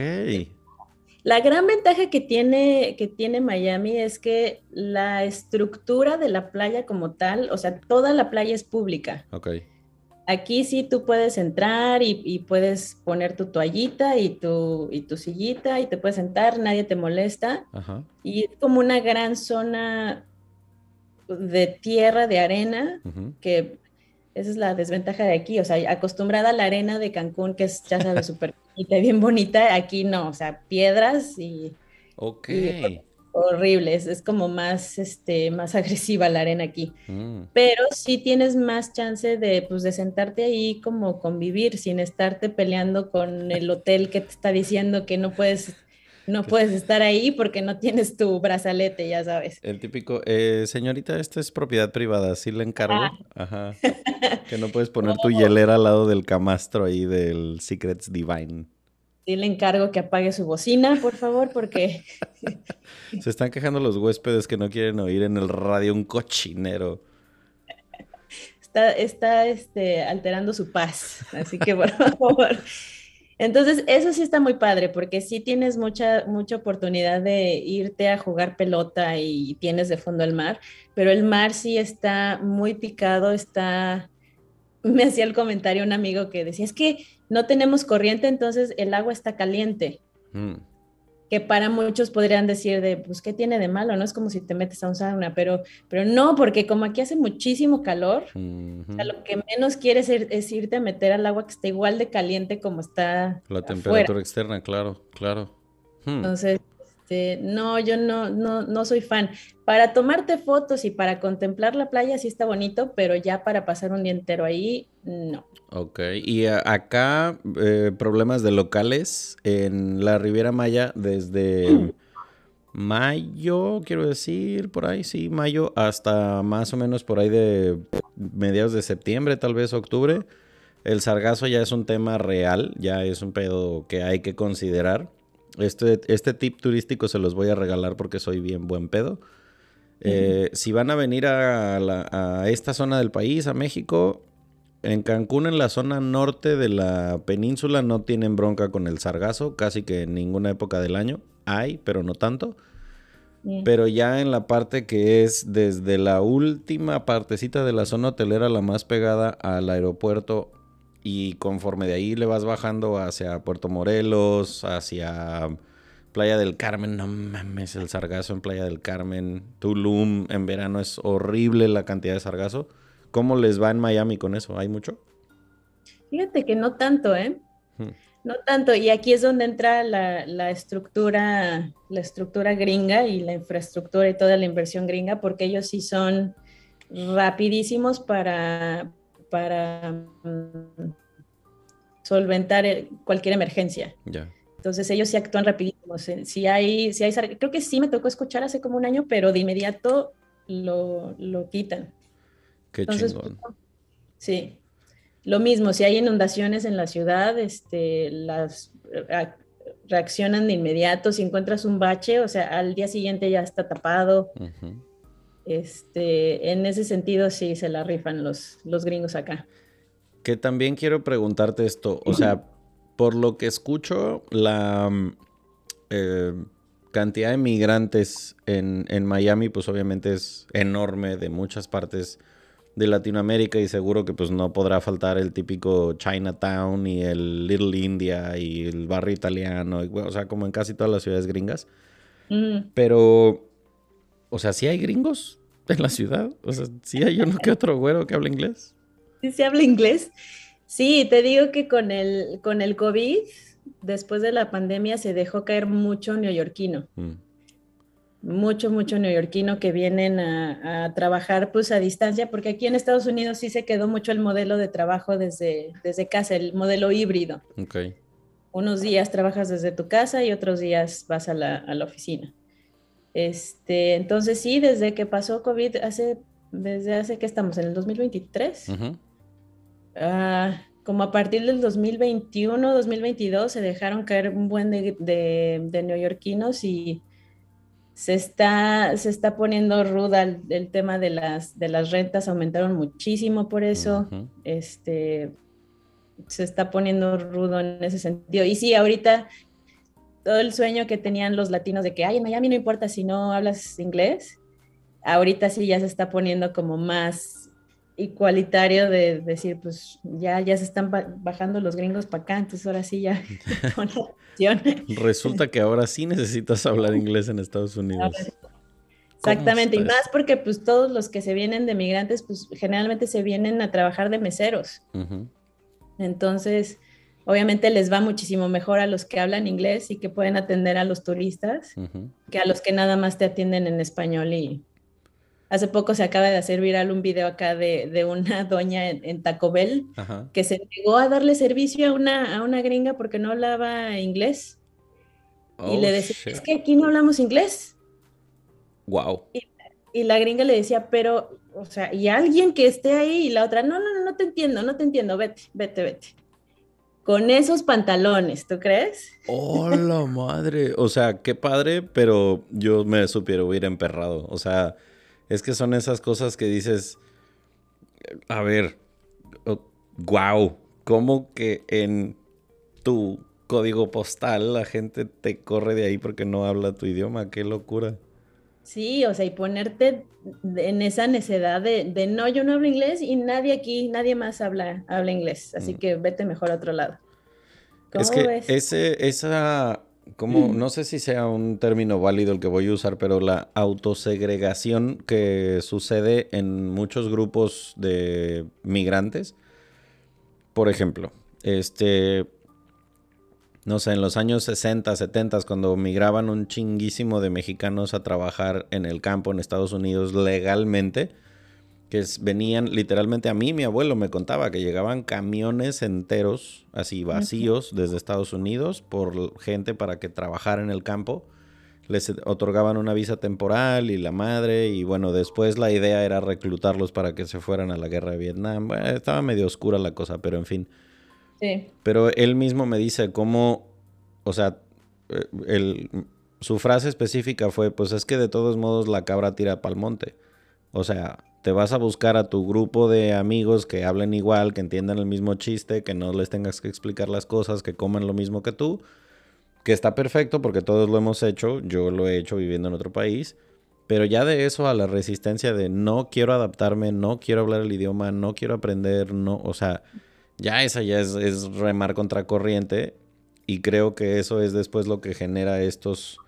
[SPEAKER 2] La gran ventaja que tiene, que tiene Miami es que la estructura de la playa como tal, o sea, toda la playa es pública.
[SPEAKER 1] Ok.
[SPEAKER 2] Aquí sí tú puedes entrar y, y puedes poner tu toallita y tu, y tu sillita y te puedes sentar, nadie te molesta.
[SPEAKER 1] Ajá.
[SPEAKER 2] Y es como una gran zona de tierra, de arena,
[SPEAKER 1] Ujú.
[SPEAKER 2] que esa es la desventaja de aquí. O sea, acostumbrada a la arena de Cancún, que es, ya sabes, súper bonita, y bien bonita, aquí no, o sea, piedras y,
[SPEAKER 1] Ok.
[SPEAKER 2] y horrible, es, es como más, este, más agresiva la arena aquí.
[SPEAKER 1] Mm.
[SPEAKER 2] Pero sí tienes más chance de, pues, de sentarte ahí como convivir sin estarte peleando con el hotel que te está diciendo que no puedes, no
[SPEAKER 1] Que-
[SPEAKER 2] puedes estar ahí porque no tienes tu brazalete, ya sabes.
[SPEAKER 1] El típico, eh, señorita, esta es propiedad privada, ¿sí le encargo?
[SPEAKER 2] Ah,
[SPEAKER 1] Ajá. Que no puedes poner tu hielera al lado del camastro ahí del Secrets Divine.
[SPEAKER 2] sí le encargo que apague su bocina, por favor, porque
[SPEAKER 1] Se están quejando los huéspedes que no quieren oír en el radio un cochinero.
[SPEAKER 2] está, está este, alterando su paz. Así que, por favor. Entonces, eso sí está muy padre, porque sí tienes mucha, mucha oportunidad de irte a jugar pelota y tienes de fondo el mar, pero el mar sí está muy picado, está... Me hacía el comentario un amigo que decía, es que no tenemos corriente, entonces el agua está caliente.
[SPEAKER 1] Mm.
[SPEAKER 2] Que para muchos podrían decir de, pues, ¿qué tiene de malo? No es como si te metes a un sauna, pero, pero no, porque como aquí hace muchísimo calor, o sea,
[SPEAKER 1] Ujú.
[SPEAKER 2] lo que menos quieres es, es irte a meter al agua que está igual de caliente como está
[SPEAKER 1] La
[SPEAKER 2] afuera.
[SPEAKER 1] temperatura externa, claro, claro. Hmm.
[SPEAKER 2] Entonces, este, no, yo no, no, no soy fan. Para tomarte fotos y para contemplar la playa sí está bonito, pero ya para pasar un día entero ahí, no.
[SPEAKER 1] Ok, y a- acá eh, problemas de locales en la Riviera Maya desde mayo, quiero decir, por ahí, sí, mayo, hasta más o menos por ahí de mediados de septiembre, tal vez octubre. El sargazo ya es un tema real, ya es un pedo que hay que considerar. Este, este tip turístico se los voy a regalar porque soy bien buen pedo. Eh, si van a venir a, la- a esta zona del país, a México, en Cancún, en la zona norte de la península, no tienen bronca con el sargazo, casi que en ninguna época del año. Hay, pero no tanto.
[SPEAKER 2] Mm.
[SPEAKER 1] Pero ya en la parte que es desde la última partecita de la zona hotelera, la más pegada al aeropuerto, y conforme de ahí le vas bajando hacia Puerto Morelos, hacia Playa del Carmen, no mames, el sargazo en Playa del Carmen, Tulum, en verano es horrible la cantidad de sargazo. ¿Cómo les va en Miami con eso? ¿Hay mucho?
[SPEAKER 2] Fíjate que no tanto, ¿eh?
[SPEAKER 1] Hmm.
[SPEAKER 2] No tanto, y aquí es donde entra la, la estructura, la estructura gringa y la infraestructura y toda la inversión gringa, porque ellos sí son rapidísimos para, para mm, solventar el- cualquier emergencia.
[SPEAKER 1] Ya,
[SPEAKER 2] Entonces ellos sí actúan rapidísimo. Si, si hay, si hay, sar- creo que sí me tocó escuchar hace como un año, pero de inmediato lo, lo quitan.
[SPEAKER 1] qué
[SPEAKER 2] Entonces, pues,
[SPEAKER 1] chingón.
[SPEAKER 2] sí. Lo mismo, si hay inundaciones en la ciudad, este, las a- reaccionan de inmediato. Si encuentras un bache, o sea, al día siguiente ya está tapado.
[SPEAKER 1] Ujú.
[SPEAKER 2] Este, en ese sentido, sí se la rifan los, los gringos acá.
[SPEAKER 1] Que también quiero preguntarte esto, o sea, por lo que escucho, la mm, eh, cantidad de migrantes en, en Miami, pues obviamente es enorme de muchas partes, de Latinoamérica, y seguro que pues no podrá faltar el típico Chinatown y el Little India y el barrio italiano, y, o sea, como en casi todas las ciudades gringas.
[SPEAKER 2] Mm.
[SPEAKER 1] Pero, o sea, ¿sí hay gringos en la ciudad? O sea, ¿sí hay uno que otro güero que habla inglés?
[SPEAKER 2] ¿Sí se habla inglés? Sí, te digo que con el, con el COVID, después de la pandemia, se dejó caer mucho neoyorquino.
[SPEAKER 1] Mm.
[SPEAKER 2] Mucho, mucho neoyorquino que vienen a, a trabajar pues a distancia, porque aquí en Estados Unidos sí se quedó mucho el modelo de trabajo desde, desde casa, el modelo híbrido.
[SPEAKER 1] Ok.
[SPEAKER 2] Unos días trabajas desde tu casa y otros días vas a la, a la oficina. Este, entonces sí, desde que pasó COVID, hace, desde hace que estamos en el dos mil veintitrés,
[SPEAKER 1] Ujú.
[SPEAKER 2] ah, como a partir del dos mil veintiuno, dos mil veintidós, se dejaron caer un buen de, de, de neoyorquinos y se está, se está poniendo ruda el, el tema de las, de las rentas, aumentaron muchísimo por eso.
[SPEAKER 1] Ujú.
[SPEAKER 2] Este, se está poniendo rudo en ese sentido. Y sí, ahorita todo el sueño que tenían los latinos de que, ay, en Miami no importa si no hablas inglés, ahorita sí ya se está poniendo como más igualitario de decir, pues ya, ya se están ba- bajando los gringos para acá, entonces ahora sí ya pon atención.
[SPEAKER 1] Resulta que ahora sí necesitas hablar inglés en Estados Unidos. ¿Cómo
[SPEAKER 2] Exactamente, y
[SPEAKER 1] está
[SPEAKER 2] más
[SPEAKER 1] eso?
[SPEAKER 2] porque pues todos los que se vienen de migrantes, pues generalmente se vienen a trabajar de meseros.
[SPEAKER 1] Ujú.
[SPEAKER 2] Entonces, obviamente les va muchísimo mejor a los que hablan inglés y que pueden atender a los turistas
[SPEAKER 1] Ujú.
[SPEAKER 2] que a los que nada más te atienden en español. Y hace poco se acaba de hacer viral un video acá de, de una doña en, en Taco Bell
[SPEAKER 1] Ajá.
[SPEAKER 2] que se negó a darle servicio a una, a una gringa porque no hablaba inglés y
[SPEAKER 1] Oh,
[SPEAKER 2] le decía, es
[SPEAKER 1] shit.
[SPEAKER 2] que aquí no hablamos inglés.
[SPEAKER 1] Wow.
[SPEAKER 2] Y, y la gringa le decía, pero, o sea, y alguien que esté ahí, y la otra, no, no, no, no te entiendo, no te entiendo, vete, vete, vete. Con esos pantalones, ¿tú crees?
[SPEAKER 1] Oh, la madre. O sea, qué padre, pero yo me supiera hubiera emperrado. O sea, es que son esas cosas que dices, a ver, wow, ¿cómo que en tu código postal la gente te corre de ahí porque no habla tu idioma? Qué locura.
[SPEAKER 2] Sí, o sea, y ponerte en esa necedad de, de no, yo no hablo inglés y nadie aquí, nadie más habla, habla inglés, así
[SPEAKER 1] Mm.
[SPEAKER 2] que vete mejor a otro lado.
[SPEAKER 1] Es
[SPEAKER 2] ¿Cómo
[SPEAKER 1] que
[SPEAKER 2] ves?
[SPEAKER 1] ese, esa, como, no sé si sea un término válido el que voy a usar, pero la autosegregación que sucede en muchos grupos de migrantes, por ejemplo, este, no sé, en los años sesenta, setenta, cuando migraban un chinguísimo de mexicanos a trabajar en el campo en Estados Unidos legalmente, que es- venían literalmente a mí, mi abuelo me contaba que llegaban camiones enteros, así
[SPEAKER 2] Ujú.
[SPEAKER 1] vacíos, desde Estados Unidos por gente para que trabajara en el campo. Les otorgaban una visa temporal y la madre, y bueno, después la idea era reclutarlos para que se fueran a la guerra de Vietnam. Bueno, estaba medio oscura la cosa, pero en fin.
[SPEAKER 2] Sí,
[SPEAKER 1] Pero él mismo me dice cómo, o sea, eh, el- su frase específica fue, pues es que de todos modos la cabra tira pa'l monte. O sea, te vas a buscar a tu grupo de amigos que hablen igual, que entiendan el mismo chiste, que no les tengas que explicar las cosas, que coman lo mismo que tú, que está perfecto porque todos lo hemos hecho, yo lo he hecho viviendo en otro país, pero ya de eso a la resistencia de no quiero adaptarme, no quiero hablar el idioma, no quiero aprender, no, o sea, ya esa ya es, es remar contra corriente, y creo que eso es después lo que genera estos,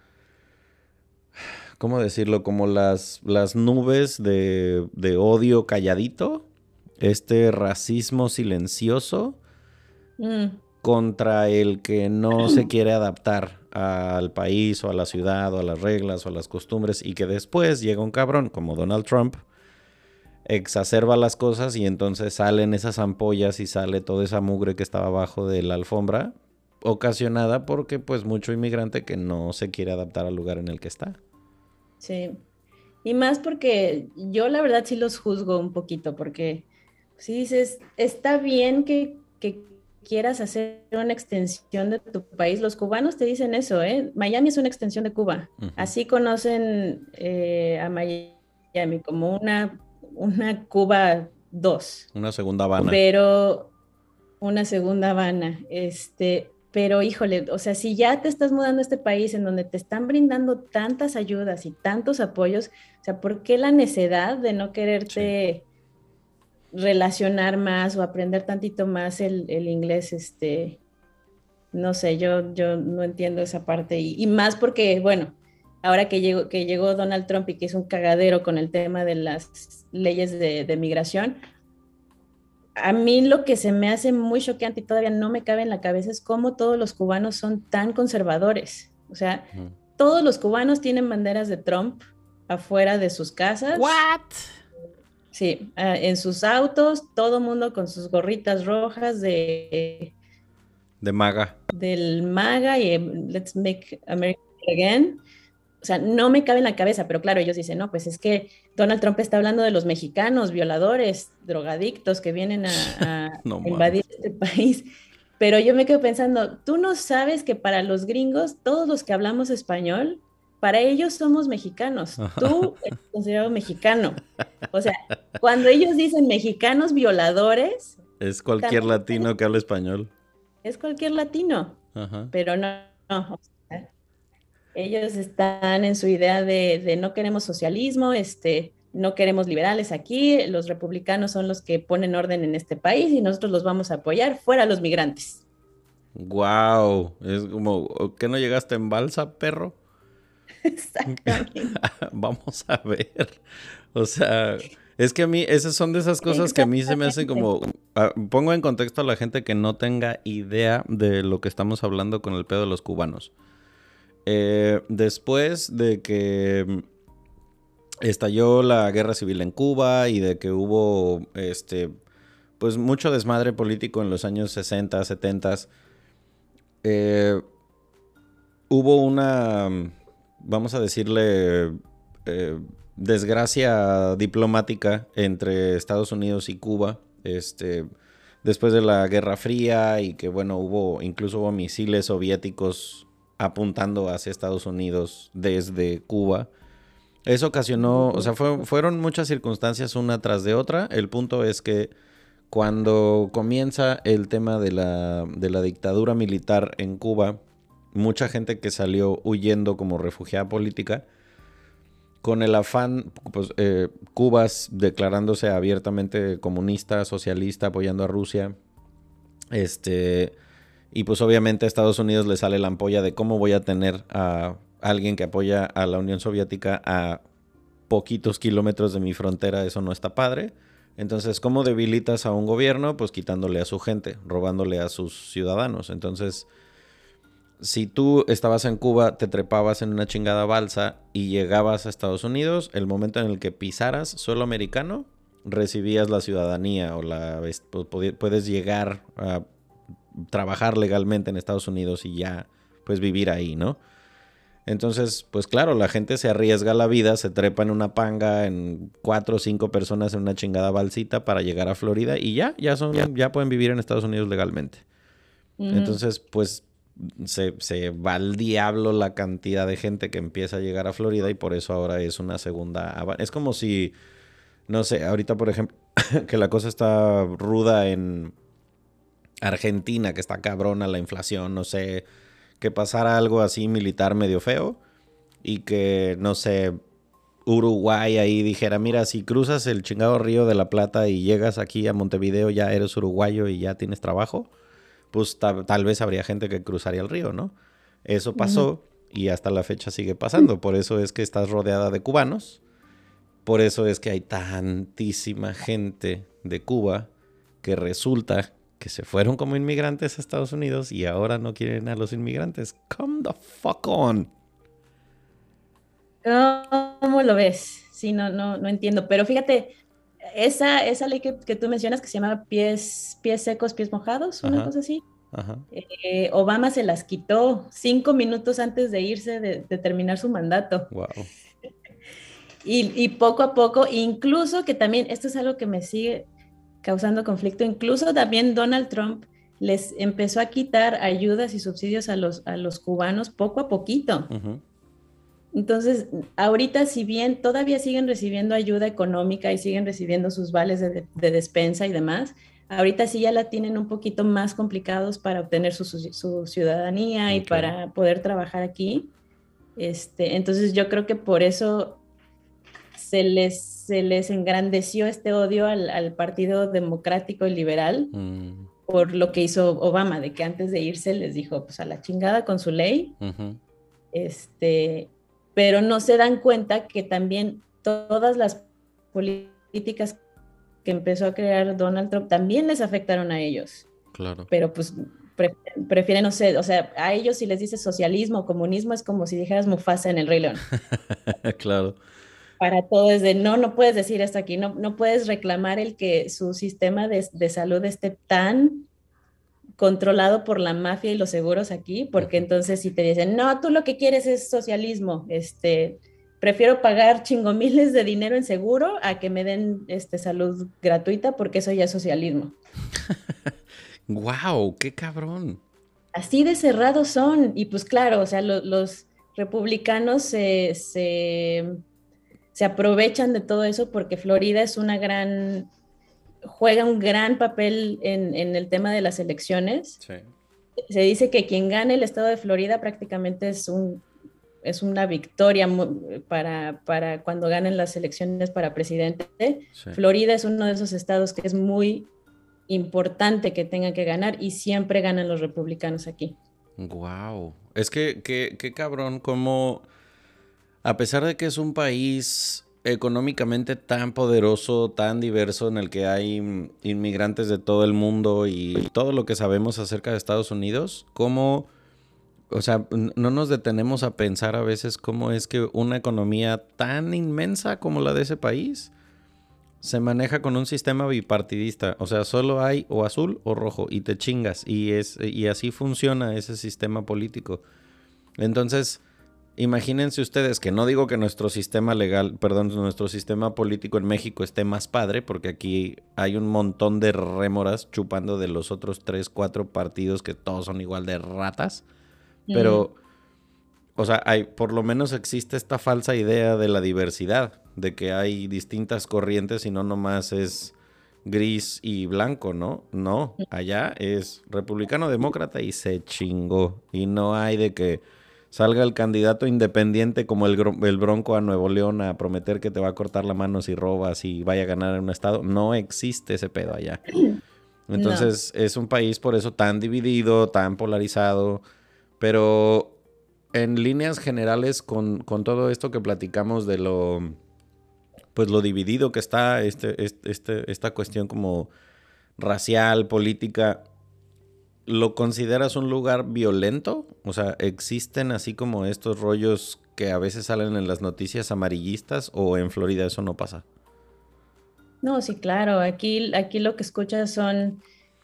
[SPEAKER 1] ¿cómo decirlo? Como las, las nubes de, de odio calladito, este racismo silencioso
[SPEAKER 2] mm,
[SPEAKER 1] contra el que no se quiere adaptar al país o a la ciudad o a las reglas o a las costumbres, y que después llega un cabrón como Donald Trump, exacerba las cosas y entonces salen esas ampollas y sale toda esa mugre que estaba abajo de la alfombra, ocasionada porque pues mucho inmigrante que no se quiere adaptar al lugar en el que está.
[SPEAKER 2] sí. Y más porque yo la verdad sí los juzgo un poquito, porque si dices, está bien que, que quieras hacer una extensión de tu país, los cubanos te dicen eso, ¿eh? Miami es una extensión de Cuba.
[SPEAKER 1] Ujú.
[SPEAKER 2] Así conocen eh, a Miami como una, una Cuba dos,
[SPEAKER 1] Una segunda Habana.
[SPEAKER 2] pero una segunda Habana, este, pero híjole, o sea, si ya te estás mudando a este país en donde te están brindando tantas ayudas y tantos apoyos, o sea, ¿por qué la necedad de no
[SPEAKER 1] Sí.
[SPEAKER 2] quererte relacionar más o aprender tantito más el, el inglés, este, no sé, yo, yo no entiendo esa parte y, y más porque, bueno, ahora que llegó, que llegó Donald Trump y que es un cagadero con el tema de las leyes de, de migración, a mí lo que se me hace muy choqueante y todavía no me cabe en la cabeza es cómo todos los cubanos son tan conservadores. O sea,
[SPEAKER 1] Ujú.
[SPEAKER 2] todos los cubanos tienen banderas de Trump afuera de sus casas,
[SPEAKER 1] ¿What?
[SPEAKER 2] sí, ah, en sus autos, todo mundo con sus gorritas rojas de,
[SPEAKER 1] De maga.
[SPEAKER 2] del MAGA y eh, Let's Make America Great Again. O sea, no me cabe en la cabeza, pero claro, ellos dicen, no, pues es que Donald Trump está hablando de los mexicanos, violadores, drogadictos que vienen a, a
[SPEAKER 1] No
[SPEAKER 2] invadir
[SPEAKER 1] mames.
[SPEAKER 2] este país. Pero yo me quedo pensando, tú no sabes que para los gringos, todos los que hablamos español, para ellos somos mexicanos. Tú eres considerado mexicano. O sea, cuando ellos dicen mexicanos violadores,
[SPEAKER 1] Es cualquier
[SPEAKER 2] también
[SPEAKER 1] latino que habla español.
[SPEAKER 2] es cualquier latino,
[SPEAKER 1] Ajá.
[SPEAKER 2] pero no, no. O sea, ellos están en su idea de, de no queremos socialismo, este, no queremos liberales aquí, los republicanos son los que ponen orden en este país y nosotros los vamos a apoyar, fuera los migrantes.
[SPEAKER 1] Wow. Es como, ¿qué no llegaste en balsa, perro?
[SPEAKER 2] Exactamente.
[SPEAKER 1] Vamos a ver. O sea, es que a mí, esas son de esas cosas que a mí se me hacen
[SPEAKER 2] Exactamente.
[SPEAKER 1] como... ah, pongo en contexto a la gente que no tenga idea de lo que estamos hablando con el pedo de los cubanos. Eh, después de que mm, estalló la guerra civil en Cuba y de que hubo, este, pues mucho desmadre político en los años sesenta, setenta, eh, hubo una, mm, vamos a decirle, eh, desgracia diplomática entre Estados Unidos y Cuba, este, después de la Guerra Fría y que, bueno, hubo, incluso hubo misiles soviéticos apuntando hacia Estados Unidos desde Cuba. Eso ocasionó, o sea, fue- fueron muchas circunstancias una tras de otra. El punto es que cuando comienza el tema de la, de la dictadura militar en Cuba, mucha gente que salió huyendo como refugiada política, con el afán, pues eh, Cuba declarándose abiertamente comunista, socialista, apoyando a Rusia, este, y pues obviamente a Estados Unidos le sale la ampolla de cómo voy a tener a alguien que apoya a la Unión Soviética a poquitos kilómetros de mi frontera, eso no está padre. Entonces, ¿cómo debilitas a un gobierno? Pues quitándole a su gente, robándole a sus ciudadanos. Entonces, si tú estabas en Cuba, te trepabas en una chingada balsa y llegabas a Estados Unidos, el momento en el que pisaras suelo americano, recibías la ciudadanía o la puedes llegar a trabajar legalmente en Estados Unidos y ya pues vivir ahí, ¿no? Entonces, pues claro, la gente se arriesga la vida, se trepa en una panga en cuatro o cinco personas en una chingada balsita para llegar a Florida y ya, ya son, ya, ya pueden vivir en Estados Unidos legalmente.
[SPEAKER 2] Ujú.
[SPEAKER 1] Entonces, pues se, se va al diablo la cantidad de gente que empieza a llegar a Florida y por eso ahora es una segunda... Es como si, no sé, ahorita por ejemplo, que la cosa está ruda en Argentina, que está cabrona la inflación, no sé, que pasara algo así militar medio feo y que, no sé, Uruguay ahí dijera, mira, si cruzas el chingado río de la Plata y llegas aquí a Montevideo, ya eres uruguayo y ya tienes trabajo, pues ta- tal vez habría gente que cruzaría el río, ¿no? Eso
[SPEAKER 2] Ujú.
[SPEAKER 1] pasó y hasta la fecha sigue pasando. Por eso es que estás rodeada de cubanos. Por eso es que hay tantísima gente de Cuba que resulta que se fueron como inmigrantes a Estados Unidos y ahora no quieren a los inmigrantes. Come the fuck on.
[SPEAKER 2] ¿Cómo lo ves? Sí, no, no, no entiendo. Pero fíjate, esa, esa ley que, que tú mencionas que se llama pies, pies secos, pies mojados, una
[SPEAKER 1] Ajá,
[SPEAKER 2] cosa así.
[SPEAKER 1] ajá.
[SPEAKER 2] Eh, Obama se las quitó cinco minutos antes de irse de, de terminar su mandato.
[SPEAKER 1] Wow.
[SPEAKER 2] Y, y poco a poco, incluso que también, esto es algo que me sigue causando conflicto, incluso también Donald Trump les empezó a quitar ayudas y subsidios a los, a los cubanos poco a poquito.
[SPEAKER 1] Uh-huh.
[SPEAKER 2] Entonces, ahorita si bien todavía siguen recibiendo ayuda económica y siguen recibiendo sus vales de, de despensa y demás, ahorita sí ya la tienen un poquito más complicados para obtener su, su, su ciudadanía y
[SPEAKER 1] Okay.
[SPEAKER 2] para poder trabajar aquí. Este, entonces yo creo que por eso se les, se les engrandeció este odio al, al Partido Democrático y Liberal
[SPEAKER 1] Mm,
[SPEAKER 2] por lo que hizo Obama, de que antes de irse les dijo, pues a la chingada con su ley,
[SPEAKER 1] ujú.
[SPEAKER 2] este, pero no se dan cuenta que también todas las políticas que empezó a crear Donald Trump también les afectaron a ellos,
[SPEAKER 1] Claro.
[SPEAKER 2] pero pues pre prefieren, no sé, o sea, a ellos si les dices socialismo o comunismo es como si dijeras Mufasa en El Rey León.
[SPEAKER 1] Claro.
[SPEAKER 2] Para todo es de, no, no puedes decir esto aquí, no, no puedes reclamar el que su sistema de, de salud esté tan controlado por la mafia y los seguros aquí, porque
[SPEAKER 1] Ujú.
[SPEAKER 2] entonces si te dicen, no, tú lo que quieres es socialismo, este, prefiero pagar chingomiles de dinero en seguro a que me den este, salud gratuita, porque eso ya es socialismo.
[SPEAKER 1] ¡Guau! ¡Qué cabrón!
[SPEAKER 2] Así de cerrados son, y pues claro, o sea, lo, los republicanos se, se, se aprovechan de todo eso porque Florida es una gran, juega un gran papel en, en el tema de las elecciones.
[SPEAKER 1] Sí,
[SPEAKER 2] Se dice que quien gane el estado de Florida prácticamente es un, es una victoria para, para cuando ganen las elecciones para presidente.
[SPEAKER 1] sí.
[SPEAKER 2] Florida es uno de esos estados que es muy importante que tengan que ganar y siempre ganan los republicanos aquí.
[SPEAKER 1] ¡Guau! Es que, qué, qué cabrón, como a pesar de que es un país económicamente tan poderoso, tan diverso, en el que hay mm, inmigrantes de todo el mundo y todo lo que sabemos acerca de Estados Unidos, cómo, o sea, n- no nos detenemos a pensar a veces cómo es que una economía tan inmensa como la de ese país se maneja con un sistema bipartidista. O sea, solo hay o azul o rojo y te chingas. Y, es, y así funciona ese sistema político. Entonces, imagínense ustedes que no digo que nuestro sistema legal, perdón, nuestro sistema político en México esté más padre, porque aquí hay un montón de rémoras chupando de los otros tres, cuatro partidos que todos son igual de ratas.
[SPEAKER 2] Mm,
[SPEAKER 1] Pero, o sea, hay, por lo menos existe esta falsa idea de la diversidad, de que hay distintas corrientes y no nomás es gris y blanco, ¿no? No, allá es republicano, demócrata y se chingó. Y no hay de que salga el candidato independiente como el, el Bronco a Nuevo León a prometer que te va a cortar la mano si robas y vaya a ganar en un estado. No existe ese pedo allá.
[SPEAKER 2] no.
[SPEAKER 1] Entonces es un país por eso tan dividido, tan polarizado, pero en líneas generales con, con todo esto que platicamos de lo, pues lo dividido que está este, este, este, esta cuestión como racial, política, ¿lo consideras un lugar violento? O sea, ¿existen así como estos rollos que a veces salen en las noticias amarillistas o en Florida eso no pasa?
[SPEAKER 2] No, sí, claro. Aquí, aquí lo que escuchas son,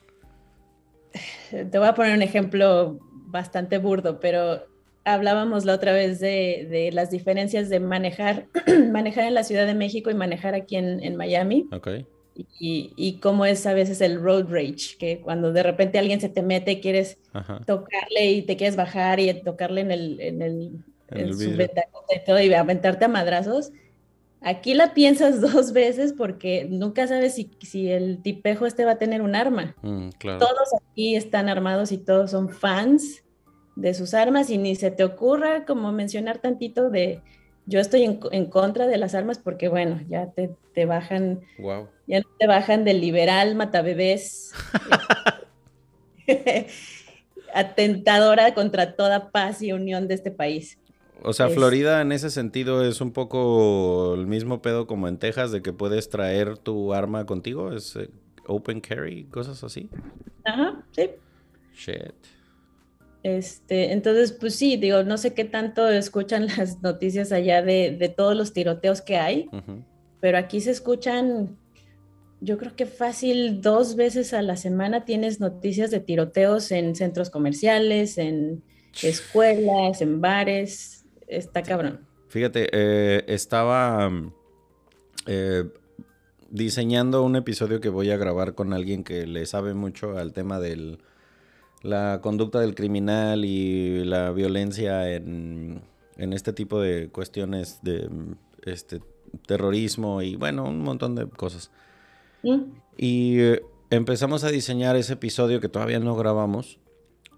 [SPEAKER 2] te voy a poner un ejemplo bastante burdo, pero hablábamos la otra vez de, de las diferencias de manejar, manejar en la Ciudad de México y manejar aquí en, en Miami.
[SPEAKER 1] Ok.
[SPEAKER 2] Y, y cómo es a veces el road rage, que cuando de repente alguien se te mete y quieres
[SPEAKER 1] Ajá.
[SPEAKER 2] tocarle y te quieres bajar y tocarle en, el, en, el,
[SPEAKER 1] En
[SPEAKER 2] en
[SPEAKER 1] el
[SPEAKER 2] su
[SPEAKER 1] vidrio.
[SPEAKER 2] ventanota y todo y aventarte a madrazos, aquí la piensas dos veces porque nunca sabes si, si el tipejo este va a tener un arma.
[SPEAKER 1] Mm, claro.
[SPEAKER 2] Todos aquí están armados y todos son fans de sus armas y ni se te ocurra como mencionar tantito de yo estoy en, en contra de las armas porque bueno, ya te, te bajan,
[SPEAKER 1] Wow.
[SPEAKER 2] ya no te bajan del liberal matabebés, eh, atentadora contra toda paz y unión de este país.
[SPEAKER 1] O sea,
[SPEAKER 2] Es,
[SPEAKER 1] Florida en ese sentido es un poco el mismo pedo como en Texas, de que puedes traer tu arma contigo, es eh, open carry, cosas así.
[SPEAKER 2] ajá, sí.
[SPEAKER 1] Shit.
[SPEAKER 2] Este, entonces, pues sí, digo, no sé qué tanto escuchan las noticias allá de, de todos los tiroteos que hay,
[SPEAKER 1] Ujú.
[SPEAKER 2] pero aquí se escuchan, yo creo que fácil dos veces a la semana tienes noticias de tiroteos en centros comerciales, en escuelas, en bares, está cabrón.
[SPEAKER 1] Fíjate, eh, estaba mm, eh, diseñando un episodio que voy a grabar con alguien que le sabe mucho al tema de la conducta del criminal y la violencia en, en este tipo de cuestiones de mm, este terrorismo y bueno, un montón de cosas.
[SPEAKER 2] ¿Mm?
[SPEAKER 1] Y eh, empezamos a diseñar ese episodio que todavía no grabamos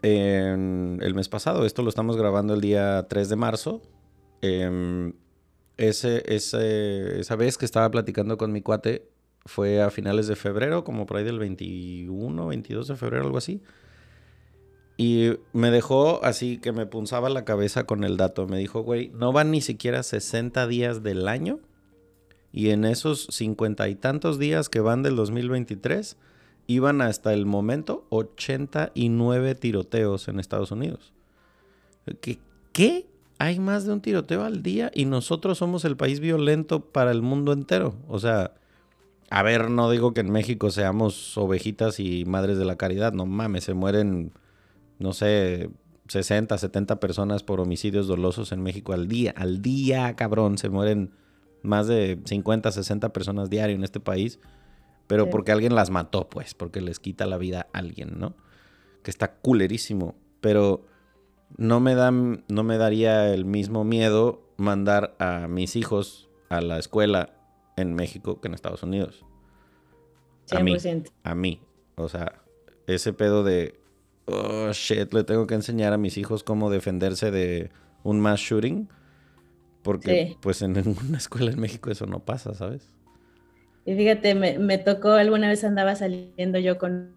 [SPEAKER 1] en el mes pasado. Esto lo estamos grabando el día tres de marzo. Eh, ese, ese, esa vez que estaba platicando con mi cuate fue a finales de febrero, como por ahí del veintiuno, veintidós de febrero, algo así. Y me dejó así que me punzaba la cabeza con el dato. Me dijo, güey, no van ni siquiera sesenta días del año. Y en esos cincuenta y tantos días que van del dos mil veintitrés, iban hasta el momento ochenta y nueve tiroteos en Estados Unidos. ¿Qué? ¿Qué? Hay más de un tiroteo al día y nosotros somos el país violento para el mundo entero. O sea, a ver, no digo que en México seamos ovejitas y madres de la caridad. No mames, se mueren, no sé, sesenta, setenta personas por homicidios dolosos en México al día. Al día, cabrón, se mueren más de cincuenta, sesenta personas diario en este país. Pero sí, porque alguien las mató, pues, porque les quita la vida a alguien, ¿no? Que está culerísimo. Pero no me da, no me daría el mismo miedo mandar a mis hijos a la escuela en México que en Estados Unidos. A mí, a mí. O sea, ese pedo de, oh, shit, le tengo que enseñar a mis hijos cómo defenderse de un mass shooting. Porque, sí, pues, en una escuela en México eso no pasa, ¿sabes?
[SPEAKER 2] Y fíjate, me, me tocó, alguna vez andaba saliendo yo con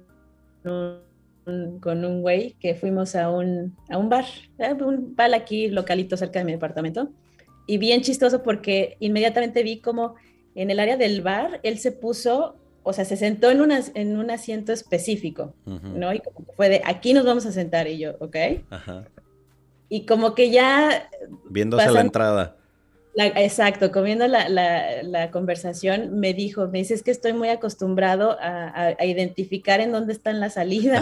[SPEAKER 2] un, con un güey que fuimos a un, a un bar, un bar aquí localito cerca de mi departamento, y bien chistoso porque inmediatamente vi como en el área del bar él se puso, o sea, se sentó en, una, en un asiento específico, uh-huh, ¿no? Y como que fue de, aquí nos vamos a sentar, y yo, ¿ok? Ajá. Y como que ya...
[SPEAKER 1] Viéndose pasan, a la entrada.
[SPEAKER 2] La, exacto, comiendo la, la, la conversación, me dijo, me dice, es que estoy muy acostumbrado a, a, a identificar en dónde están las salidas.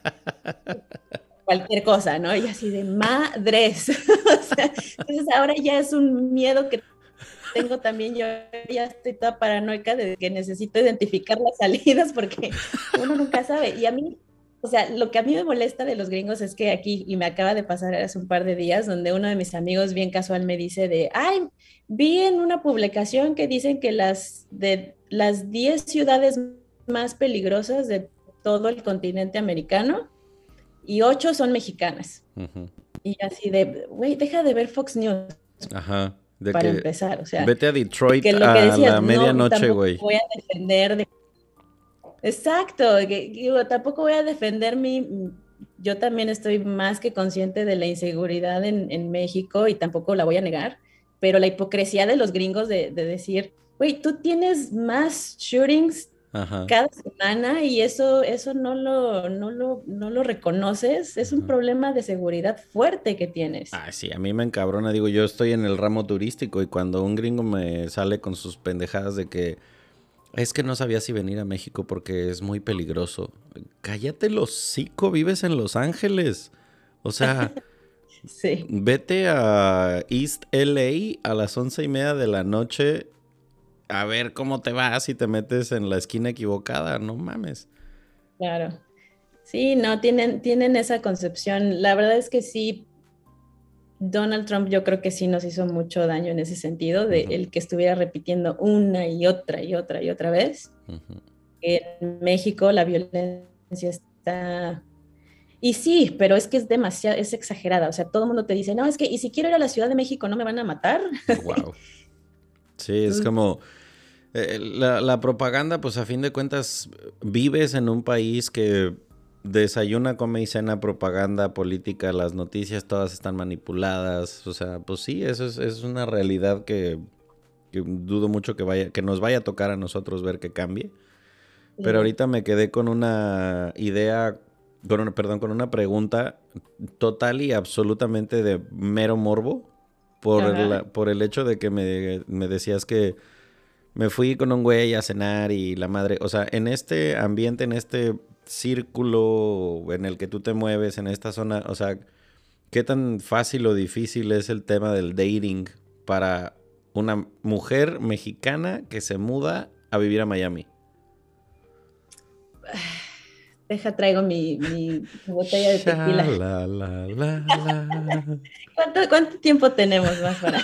[SPEAKER 2] Cualquier cosa, ¿no? Y así de madres. O sea, entonces ahora ya es un miedo que tengo también. Yo ya estoy toda paranoica de que necesito identificar las salidas porque uno nunca sabe. Y a mí, o sea, lo que a mí me molesta de los gringos es que aquí, y me acaba de pasar hace un par de días, donde uno de mis amigos bien casual me dice de, ay, vi en una publicación que dicen que las, de, las diez ciudades más peligrosas de todo el continente americano, y ocho son mexicanas. Uh-huh. Y así de, güey, deja de ver Fox News.
[SPEAKER 1] Ajá. De
[SPEAKER 2] para
[SPEAKER 1] que
[SPEAKER 2] empezar, o sea.
[SPEAKER 1] Vete a Detroit
[SPEAKER 2] que lo
[SPEAKER 1] a
[SPEAKER 2] que decías,
[SPEAKER 1] la medianoche, güey.
[SPEAKER 2] No, voy a defender de... Exacto, que, digo, tampoco voy a defender mi... Yo también estoy más que consciente de la inseguridad en, en México y tampoco la voy a negar, pero la hipocresía de los gringos de, de decir, güey, tú tienes más shootings, ajá, cada semana y eso, eso no, lo, no, lo, no lo reconoces, es un, ajá, problema de seguridad fuerte que tienes.
[SPEAKER 1] Ah, sí, a mí me encabrona, digo, yo estoy en el ramo turístico y cuando un gringo me sale con sus pendejadas de que es que no sabía si venir a México porque es muy peligroso. Cállate el hocico, vives en Los Ángeles. O sea,
[SPEAKER 2] sí,
[SPEAKER 1] vete a East L A a las once y media de la noche a ver cómo te vas si te metes en la esquina equivocada. No mames.
[SPEAKER 2] Claro. Sí, no, tienen, tienen esa concepción. La verdad es que sí, Donald Trump yo creo que sí nos hizo mucho daño en ese sentido, de uh-huh, el que estuviera repitiendo una y otra y otra y otra vez. Uh-huh. En México la violencia está... Y sí, pero es que es demasiado, es exagerada. O sea, todo el mundo te dice, no, es que, ¿y si quiero ir a la Ciudad de México no me van a matar?
[SPEAKER 1] Wow. Sí, es como... Eh, la, la propaganda, pues a fin de cuentas, vives en un país que... desayuna, come y cena propaganda política, las noticias todas están manipuladas, o sea, pues sí, eso es, es una realidad que, que dudo mucho que vaya, que nos vaya a tocar a nosotros ver que cambie. Sí. Pero ahorita me quedé con una idea, con una, perdón, con una pregunta total y absolutamente de mero morbo por, la, por el hecho de que me, me decías que me fui con un güey a cenar y la madre, o sea, en este ambiente, en este círculo en el que tú te mueves, en esta zona, o sea, ¿qué tan fácil o difícil es el tema del dating para una mujer mexicana que se muda a vivir a Miami?
[SPEAKER 2] Deja, traigo mi, mi botella de tequila.
[SPEAKER 1] La, la, la, la.
[SPEAKER 2] ¿Cuánto, ¿Cuánto tiempo tenemos más para...?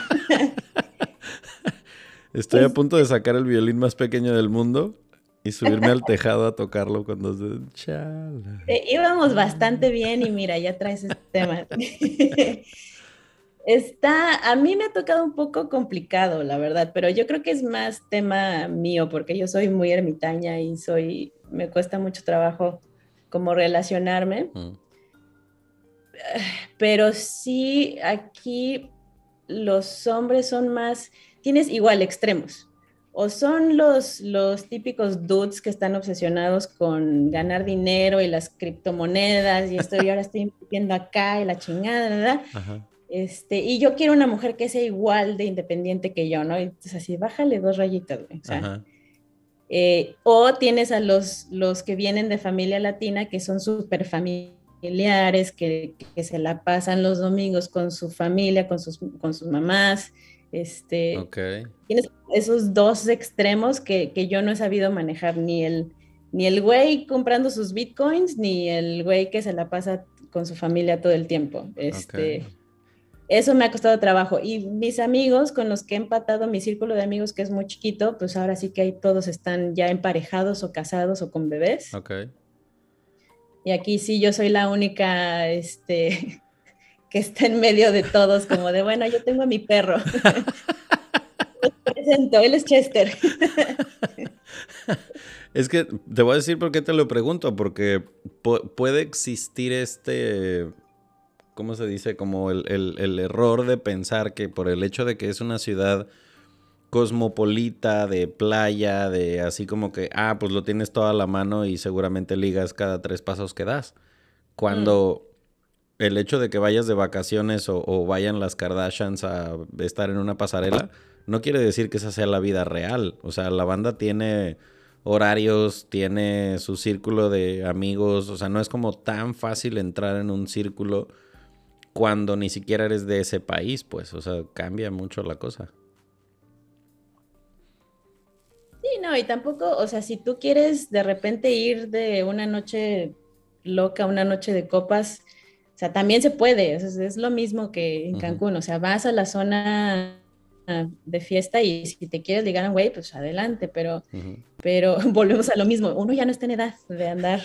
[SPEAKER 1] Estoy a punto de sacar el violín más pequeño del mundo y subirme al tejado a tocarlo cuando se... Chala.
[SPEAKER 2] Eh, íbamos bastante bien y mira, ya traes este tema. Está, a mí me ha tocado un poco complicado, la verdad, pero yo creo que es más tema mío, porque yo soy muy ermitaña y soy, me cuesta mucho trabajo como relacionarme,
[SPEAKER 1] Mm,
[SPEAKER 2] pero sí aquí los hombres son más, tienes igual extremos. O son los, los típicos dudes que están obsesionados con ganar dinero y las criptomonedas y esto, y ahora estoy invirtiendo acá y la chingada, ¿verdad?
[SPEAKER 1] ajá,
[SPEAKER 2] Este, y yo quiero una mujer que sea igual de independiente que yo, ¿no? Y entonces así, bájale dos rayitas, güey. O sea,
[SPEAKER 1] ajá,
[SPEAKER 2] eh, o tienes a los, los que vienen de familia latina que son súper familiares, que, que, se la pasan los domingos con su familia, con sus, con sus mamás. Este,
[SPEAKER 1] ok,
[SPEAKER 2] tienes esos dos extremos que, que yo no he sabido manejar, ni el, ni el güey comprando sus bitcoins, ni el güey que se la pasa con su familia todo el tiempo.
[SPEAKER 1] ok.
[SPEAKER 2] Este, eso me ha costado trabajo. Y mis amigos con los que he empatado, mi círculo de amigos que es muy chiquito, pues ahora sí que ahí todos están ya emparejados o casados o con bebés.
[SPEAKER 1] Ok.
[SPEAKER 2] Y aquí sí yo soy la única, este, que está en medio de todos, como de, bueno, yo tengo a mi perro. Presento, él es Chester.
[SPEAKER 1] Es que te voy a decir por qué te lo pregunto, porque pu- puede existir este, ¿cómo se dice? Como el, el- el error de pensar que por el hecho de que es una ciudad cosmopolita, de playa, de así como que, ah, pues lo tienes toda a la mano y seguramente ligas cada tres pasos que das.
[SPEAKER 2] Mm,
[SPEAKER 1] Cuando el hecho de que vayas de vacaciones o, o vayan las Kardashians a estar en una pasarela, no quiere decir que esa sea la vida real. O sea, la banda tiene horarios, tiene su círculo de amigos, o sea, no es como tan fácil entrar en un círculo cuando ni siquiera eres de ese país, pues, o sea, cambia mucho la cosa.
[SPEAKER 2] sí, no, y tampoco, o sea, si tú quieres de repente ir de una noche loca, una noche de copas, o sea, también se puede, o sea, es lo mismo que en
[SPEAKER 1] Ujú,
[SPEAKER 2] Cancún, o sea, vas a la zona ah, de fiesta y si te quieres ligar a un güey, pues adelante, pero,
[SPEAKER 1] ujú.
[SPEAKER 2] pero volvemos a lo mismo, uno ya no está en edad de andar.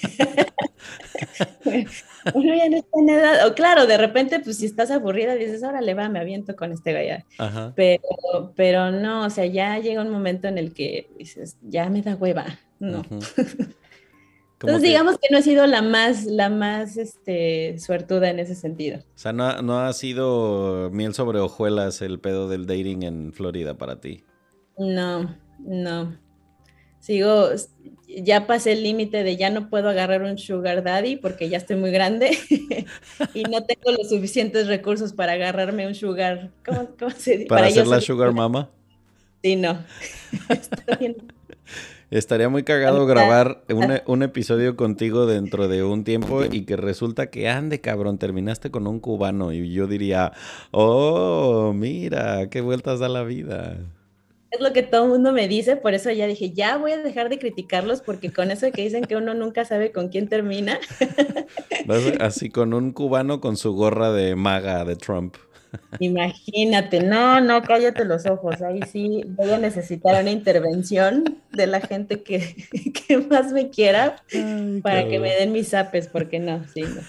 [SPEAKER 2] Uno ya no está en edad, o claro, de repente, pues si estás aburrida, dices, órale, va, me aviento con este gallo.
[SPEAKER 1] Ajá.
[SPEAKER 2] Pero, pero no, o sea, ya llega un momento en el que dices, ya me da hueva, no.
[SPEAKER 1] Ujú. Como
[SPEAKER 2] Entonces,
[SPEAKER 1] que,
[SPEAKER 2] digamos que no he sido la más, la más, este, suertuda en ese sentido.
[SPEAKER 1] o sea, no, ha- no ha sido miel sobre hojuelas el pedo del dating en Florida para ti.
[SPEAKER 2] No, no. Sigo, ya pasé el límite de ya no puedo agarrar un sugar daddy porque ya estoy muy grande y no tengo los suficientes recursos para agarrarme un sugar, ¿cómo, cómo se dice?
[SPEAKER 1] Para
[SPEAKER 2] Para yo
[SPEAKER 1] ser la
[SPEAKER 2] ser
[SPEAKER 1] sugar mama.
[SPEAKER 2] sí, no. Estoy en
[SPEAKER 1] Estaría muy
[SPEAKER 2] la
[SPEAKER 1] cagado
[SPEAKER 2] mitad.
[SPEAKER 1] grabar un, e- un episodio contigo dentro de un tiempo y que resulta que ande, cabrón, terminaste con un cubano. Y yo diría, oh, mira, qué vueltas da la vida.
[SPEAKER 2] Es lo que todo el mundo me dice, por eso ya dije, ya voy a dejar de criticarlos porque con eso de que dicen que uno nunca sabe con quién termina,
[SPEAKER 1] Vas así con un cubano con su gorra de maga de Trump.
[SPEAKER 2] imagínate, no, no, cállate los ojos, ahí sí voy a necesitar una intervención de la gente que, que más me quiera
[SPEAKER 1] Ay,
[SPEAKER 2] para que me
[SPEAKER 1] cabrón.
[SPEAKER 2] den mis zapes, porque no, sí, no.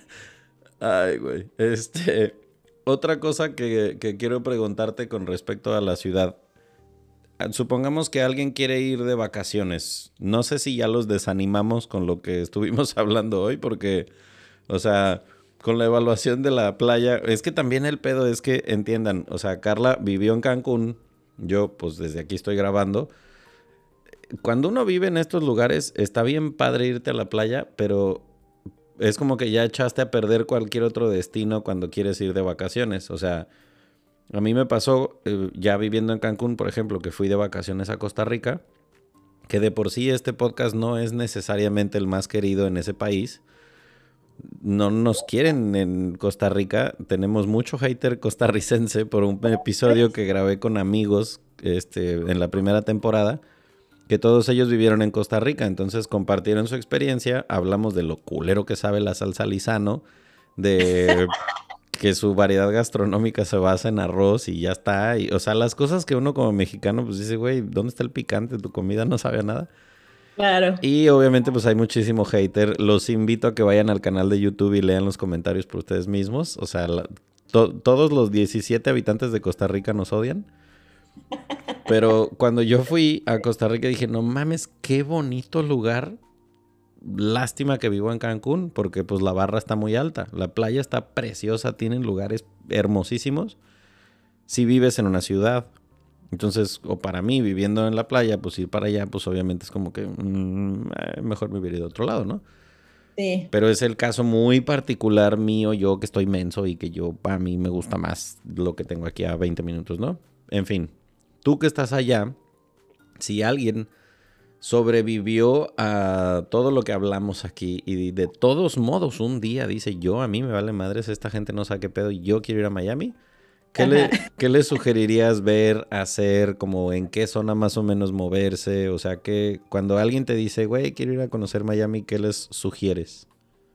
[SPEAKER 1] Ay, güey. Este, otra cosa que, que quiero preguntarte con respecto a la ciudad. Supongamos que alguien quiere ir de vacaciones. No sé si ya los desanimamos con lo que estuvimos hablando hoy, porque, o sea, con la evaluación de la playa, es que también el pedo es que entiendan, o sea, Carla vivió en Cancún, yo pues desde aquí estoy grabando. Cuando uno vive en estos lugares, está bien padre irte a la playa, pero es como que ya echaste a perder cualquier otro destino cuando quieres ir de vacaciones. O sea, a mí me pasó, eh, ya viviendo en Cancún, por ejemplo, que fui de vacaciones a Costa Rica, que de por sí este podcast no es necesariamente el más querido en ese país. No nos quieren en Costa Rica. Tenemos mucho hater costarricense por un episodio que grabé con amigos este, en la primera temporada, que todos ellos vivieron en Costa Rica. Entonces compartieron su experiencia. Hablamos de lo culero que sabe la salsa Lizano, de que su variedad gastronómica se basa en arroz y ya está. Y, o sea, las cosas que uno como mexicano pues dice, güey, ¿dónde está el picante? Tu comida no sabe a nada.
[SPEAKER 2] Claro.
[SPEAKER 1] Y obviamente pues hay muchísimo hater. Los invito a que vayan al canal de YouTube y lean los comentarios por ustedes mismos. O sea, la- to- todos los diecisiete habitantes de Costa Rica nos odian. Pero cuando yo fui a Costa Rica dije, no mames, qué bonito lugar. Lástima que vivo en Cancún porque pues la barra está muy alta. La playa está preciosa, tienen lugares hermosísimos. Si vives en una ciudad. Entonces, o para mí, viviendo en la playa, pues ir para allá, pues obviamente es como que mmm, mejor me hubiera ido a otro lado, ¿no?
[SPEAKER 2] Sí.
[SPEAKER 1] Pero es el caso muy particular mío, yo que estoy menso y que yo, para mí, me gusta más lo que tengo aquí a veinte minutos, ¿no? En fin, tú que estás allá, si alguien sobrevivió a todo lo que hablamos aquí y de todos modos un día dice, yo a mí me vale madres, esta gente no sabe qué pedo y yo quiero ir a Miami, ¿qué le, ¿qué le sugerirías ver, hacer, como en qué zona más o menos moverse? O sea, que cuando alguien te dice, güey, quiero ir a conocer Miami, ¿qué les sugieres?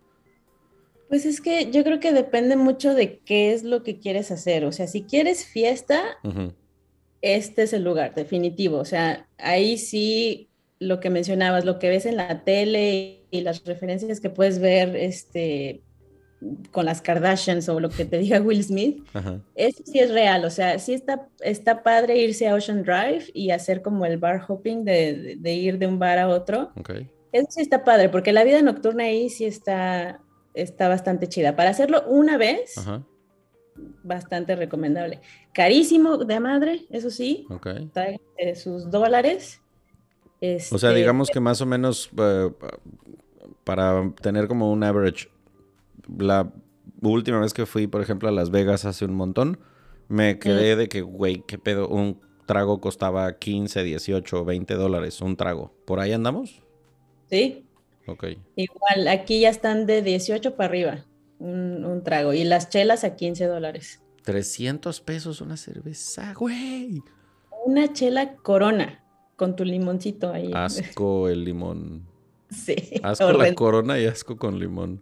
[SPEAKER 2] Pues es que yo creo que depende mucho de qué es lo que quieres hacer. O sea, si quieres fiesta,
[SPEAKER 1] Uh-huh.
[SPEAKER 2] este es el lugar, definitivo. O sea, ahí sí lo que mencionabas, lo que ves en la tele y las referencias que puedes ver este, con las Kardashians o lo que te diga Will Smith,
[SPEAKER 1] Ajá.
[SPEAKER 2] eso sí es real. O sea, sí está, está padre irse a Ocean Drive y hacer como el bar hopping de, de, de ir de un bar a otro.
[SPEAKER 1] Okay.
[SPEAKER 2] Eso sí está padre, porque la vida nocturna ahí sí está, está bastante chida. Para hacerlo una vez,
[SPEAKER 1] Ajá.
[SPEAKER 2] bastante recomendable. Carísimo de madre, eso sí.
[SPEAKER 1] Okay.
[SPEAKER 2] Trae eh, sus dólares. Este,
[SPEAKER 1] O sea, digamos que más o menos uh, para tener como un average, la última vez que fui, por ejemplo, a Las Vegas hace un montón, me quedé mm. de que, güey, qué pedo, un trago costaba quince, dieciocho, veinte dólares, un trago. ¿Por ahí andamos?
[SPEAKER 2] Sí.
[SPEAKER 1] Ok.
[SPEAKER 2] Igual, aquí ya están de dieciocho para arriba, un, un trago. Y las chelas a quince dólares.
[SPEAKER 1] trescientos pesos una cerveza, güey.
[SPEAKER 2] Una chela Corona, con tu limoncito ahí.
[SPEAKER 1] Asco el limón.
[SPEAKER 2] Sí.
[SPEAKER 1] Asco horrendo. La Corona y asco con limón.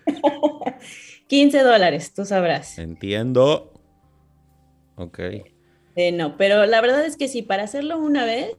[SPEAKER 2] quince dólares, tú sabrás.
[SPEAKER 1] Entiendo. Ok.
[SPEAKER 2] Eh, no, pero la verdad es que sí, para hacerlo una vez,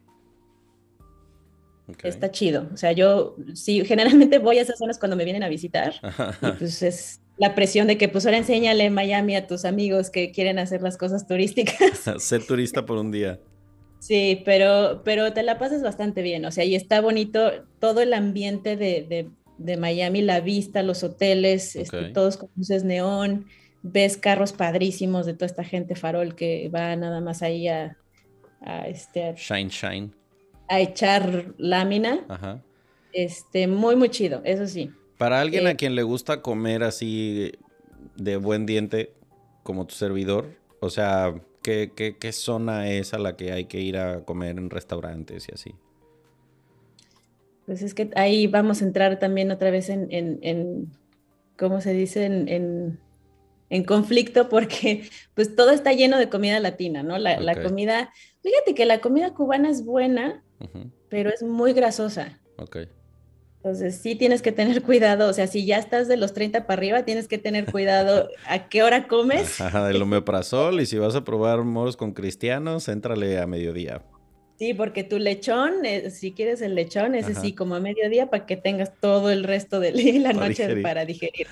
[SPEAKER 2] okay, está chido. O sea, yo sí, generalmente voy a esas zonas cuando me vienen a visitar. Y pues es la presión de que pues ahora enséñale Miami a tus amigos que quieren hacer las cosas turísticas.
[SPEAKER 1] Sé turista por un día.
[SPEAKER 2] Sí, pero, pero te la pasas bastante bien. O sea, y está bonito todo el ambiente de, de, de Miami, la vista, los hoteles, okay, este, todos con luces neón. Ves carros padrísimos de toda esta gente farol que va nada más ahí a, a este a,
[SPEAKER 1] shine shine
[SPEAKER 2] a echar lámina.
[SPEAKER 1] Ajá.
[SPEAKER 2] Este, muy muy chido, eso sí.
[SPEAKER 1] Para alguien eh, a quien le gusta comer así de buen diente como tu servidor, o sea, ¿qué, qué, qué zona es a la que hay que ir a comer en restaurantes y así?
[SPEAKER 2] Pues es que ahí vamos a entrar también otra vez en, en, en ¿cómo se dice? En, en en conflicto porque pues todo está lleno de comida latina, ¿no? La, okay, la comida, fíjate que la comida cubana es buena, uh-huh, pero es muy grasosa.
[SPEAKER 1] Ok.
[SPEAKER 2] Entonces sí tienes que tener cuidado, o sea, si ya estás de los treinta para arriba, tienes que tener cuidado a qué hora comes.
[SPEAKER 1] Ajá, el omeprazol, y si vas a probar moros con cristianos, éntrale a mediodía.
[SPEAKER 2] Sí, porque tu lechón, eh, si quieres el lechón, ese, ajá, sí, como a mediodía para que tengas todo el resto de la
[SPEAKER 1] para
[SPEAKER 2] noche
[SPEAKER 1] digerir.
[SPEAKER 2] para digerir.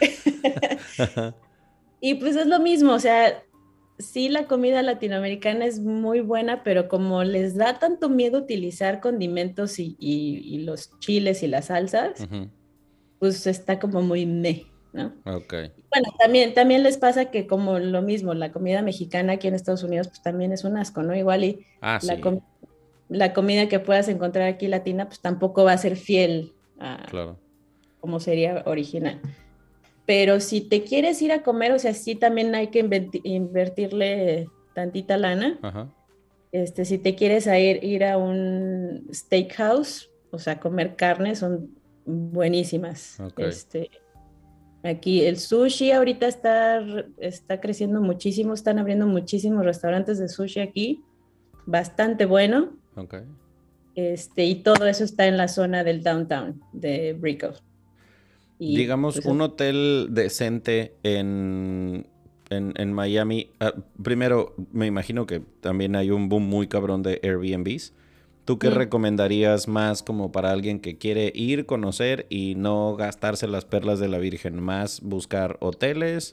[SPEAKER 2] Y pues es lo mismo, o sea, sí la comida latinoamericana es muy buena, pero como les da tanto miedo utilizar condimentos y, y, y los chiles y las salsas, uh-huh, pues está como muy meh, ¿no?
[SPEAKER 1] Ok.
[SPEAKER 2] Bueno, también, también les pasa que como lo mismo, la comida mexicana aquí en Estados Unidos pues también es un asco, ¿no? Igual y
[SPEAKER 1] ah,
[SPEAKER 2] la,
[SPEAKER 1] sí.
[SPEAKER 2] com- la comida que puedas encontrar aquí latina pues tampoco va a ser fiel a
[SPEAKER 1] claro,
[SPEAKER 2] como sería original. Pero si te quieres ir a comer, o sea, sí también hay que inventi- invertirle tantita lana.
[SPEAKER 1] Ajá.
[SPEAKER 2] Este, si te quieres a ir, ir a un steakhouse, o sea, comer carne, son buenísimas.
[SPEAKER 1] Okay.
[SPEAKER 2] Este, aquí el sushi ahorita está, está creciendo muchísimo, están abriendo muchísimos restaurantes de sushi aquí, bastante bueno.
[SPEAKER 1] Okay.
[SPEAKER 2] Este, y todo eso está en la zona del downtown de Brickell.
[SPEAKER 1] Y, digamos, pues, un hotel decente en, en, en Miami. Uh, primero, me imagino que también hay un boom muy cabrón de Airbnbs. ¿Tú qué mm. recomendarías más como para alguien que quiere ir, conocer y no gastarse las perlas de la Virgen? ¿Más buscar hoteles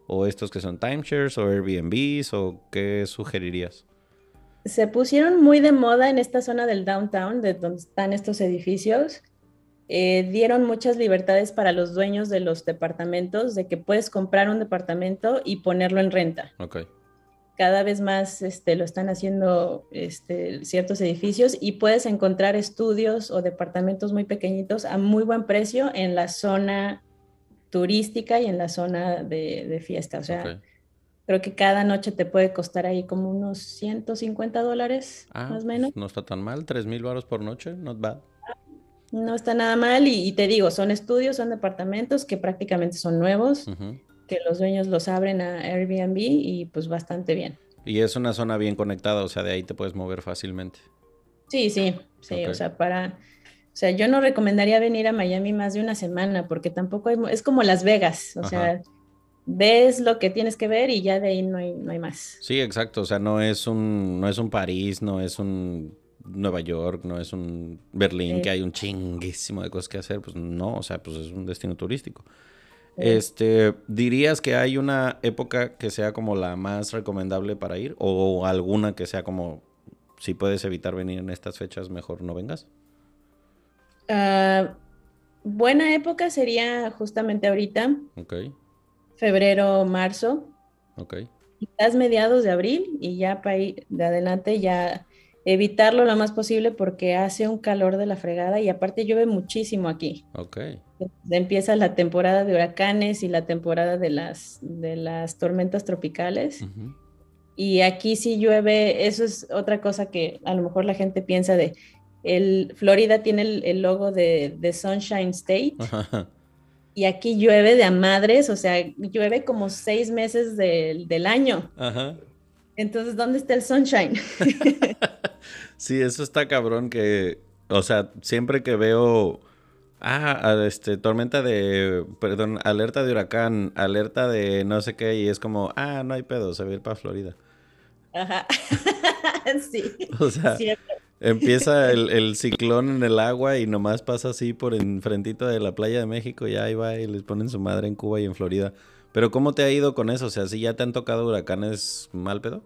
[SPEAKER 1] ¿O estos que son timeshares o Airbnbs? ¿O qué sugerirías?
[SPEAKER 2] Se pusieron muy de moda en esta zona del downtown, de donde están estos edificios. Eh, dieron muchas libertades para los dueños de los departamentos, de que puedes comprar un departamento y ponerlo en renta.
[SPEAKER 1] Ok.
[SPEAKER 2] Cada vez más este, lo están haciendo este, ciertos edificios y puedes encontrar estudios o departamentos muy pequeñitos a muy buen precio en la zona turística y en la zona de, de fiesta. O sea,
[SPEAKER 1] Ok.
[SPEAKER 2] creo que cada noche te puede costar ahí como unos ciento cincuenta dólares,
[SPEAKER 1] Ah,
[SPEAKER 2] más o menos.
[SPEAKER 1] pues no está tan mal. Tres mil baros por noche. Not bad.
[SPEAKER 2] No está nada mal y, y te digo, son estudios, son departamentos que prácticamente son nuevos,
[SPEAKER 1] Ujú.
[SPEAKER 2] que los dueños los abren a Airbnb y pues bastante bien.
[SPEAKER 1] Y es una zona bien conectada, o sea, de ahí te puedes mover fácilmente.
[SPEAKER 2] Sí, sí, sí,
[SPEAKER 1] Ok.
[SPEAKER 2] o sea, para, o sea, yo no recomendaría venir a Miami más de una semana porque tampoco hay, mu- es como Las Vegas, o
[SPEAKER 1] Ajá.
[SPEAKER 2] sea, ves lo que tienes que ver y ya de ahí no hay, no hay más.
[SPEAKER 1] Sí, exacto. O sea, no es un, no es un París, no es un Nueva York, no es un Berlín, que
[SPEAKER 2] Eh,
[SPEAKER 1] hay un chinguísimo de cosas que hacer. Pues no, o sea, pues es un destino turístico.
[SPEAKER 2] eh,
[SPEAKER 1] Este, ¿dirías que hay una época que sea como la más recomendable para ir? ¿O alguna que sea como, si puedes evitar venir en estas fechas, mejor no vengas?
[SPEAKER 2] ah, buena época sería justamente ahorita,
[SPEAKER 1] Ok,
[SPEAKER 2] febrero, marzo.
[SPEAKER 1] ok,
[SPEAKER 2] Quizás mediados de abril y ya para ir de adelante ya evitarlo lo más posible porque hace un calor de la fregada y aparte llueve muchísimo aquí.
[SPEAKER 1] ok.
[SPEAKER 2] Empieza la temporada de huracanes y la temporada de las, de las tormentas tropicales
[SPEAKER 1] Ujú.
[SPEAKER 2] y aquí sí llueve, eso es otra cosa que a lo mejor la gente piensa de, el, Florida tiene el, el logo de, de Sunshine State
[SPEAKER 1] Ajá.
[SPEAKER 2] y aquí llueve de a madres, o sea, llueve como seis meses del, del año.
[SPEAKER 1] Ajá.
[SPEAKER 2] Entonces, ¿dónde está el sunshine?
[SPEAKER 1] Sí, eso está cabrón que, o sea, siempre que veo, ah, a- este, tormenta de, perdón, alerta de huracán, alerta de no sé qué, y es como, ah, no hay pedo, se va a ir para Florida.
[SPEAKER 2] Ajá. Sí,
[SPEAKER 1] O sea,
[SPEAKER 2] siempre.
[SPEAKER 1] empieza el, el ciclón en el agua y nomás pasa así por enfrentito de la playa de México y ahí va y les ponen su madre en Cuba y en Florida. Pero ¿cómo te ha ido con eso? O sea, ¿si ya te han tocado huracanes mal pedo?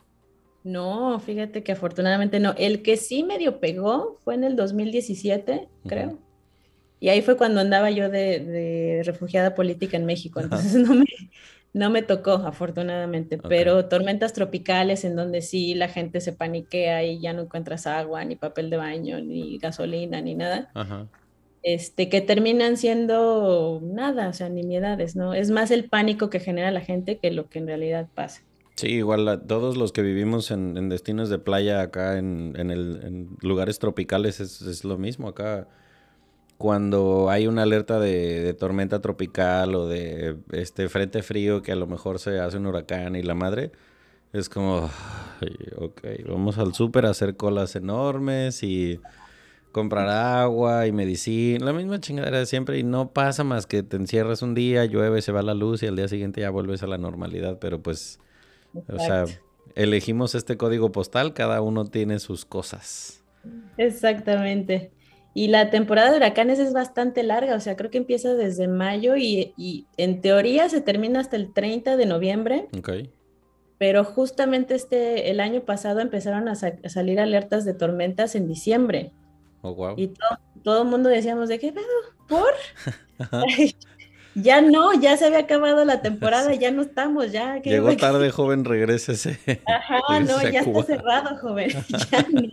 [SPEAKER 2] No, fíjate que afortunadamente no. El que sí medio pegó fue en el dos mil diecisiete,
[SPEAKER 1] Ujú.
[SPEAKER 2] creo. Y ahí fue cuando andaba yo de, de refugiada política en México.
[SPEAKER 1] Ajá.
[SPEAKER 2] Entonces no me, no me tocó, afortunadamente.
[SPEAKER 1] Ok.
[SPEAKER 2] Pero tormentas tropicales en donde sí la gente se paniquea y ya no encuentras agua, ni papel de baño, ni gasolina, ni nada.
[SPEAKER 1] Ajá.
[SPEAKER 2] Este, que terminan siendo nada, o sea, nimiedades, ¿no? Es más el pánico que genera la gente que lo que en realidad pasa.
[SPEAKER 1] Sí, igual a todos los que vivimos en, en destinos de playa acá en, en, el, en lugares tropicales es, es lo mismo. Acá cuando hay una alerta de, de tormenta tropical o de este frente frío que a lo mejor se hace un huracán y la madre, es como, "Ay, ok, vamos al súper a hacer colas enormes y comprar agua y medicina, la misma chingadera de siempre y no pasa más que te encierras un día, llueve, se va la luz y al día siguiente ya vuelves a la normalidad, pero pues, o sea,
[SPEAKER 2] Exacto.
[SPEAKER 1] elegimos este código postal, cada uno tiene sus cosas.
[SPEAKER 2] Exactamente. Y la temporada de huracanes es bastante larga, o sea, creo que empieza desde mayo y, y en teoría se termina hasta el treinta de noviembre,
[SPEAKER 1] Ok.
[SPEAKER 2] pero justamente este, el año pasado empezaron a, sa- a salir alertas de tormentas en diciembre
[SPEAKER 1] Oh, wow.
[SPEAKER 2] y todo, todo el mundo decíamos de qué pedo, ¿por?
[SPEAKER 1] Ajá.
[SPEAKER 2] Ya no, ya se había acabado la temporada,
[SPEAKER 1] Sí.
[SPEAKER 2] ya no estamos, ya, ¿qué,
[SPEAKER 1] Llegó
[SPEAKER 2] qué?
[SPEAKER 1] tarde, joven, regrésese.
[SPEAKER 2] Ajá, no,
[SPEAKER 1] Regrésese a
[SPEAKER 2] ya está
[SPEAKER 1] Cuba.
[SPEAKER 2] cerrado, joven, ya no.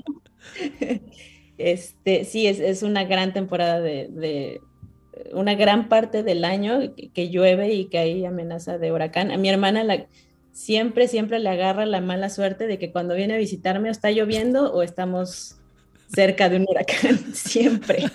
[SPEAKER 2] Este, sí, es, es una gran temporada de, de- una gran parte del año que, que llueve y que hay amenaza de huracán. A mi hermana la, siempre, siempre le agarra la mala suerte de que cuando viene a visitarme o está lloviendo o estamos cerca de un huracán, siempre.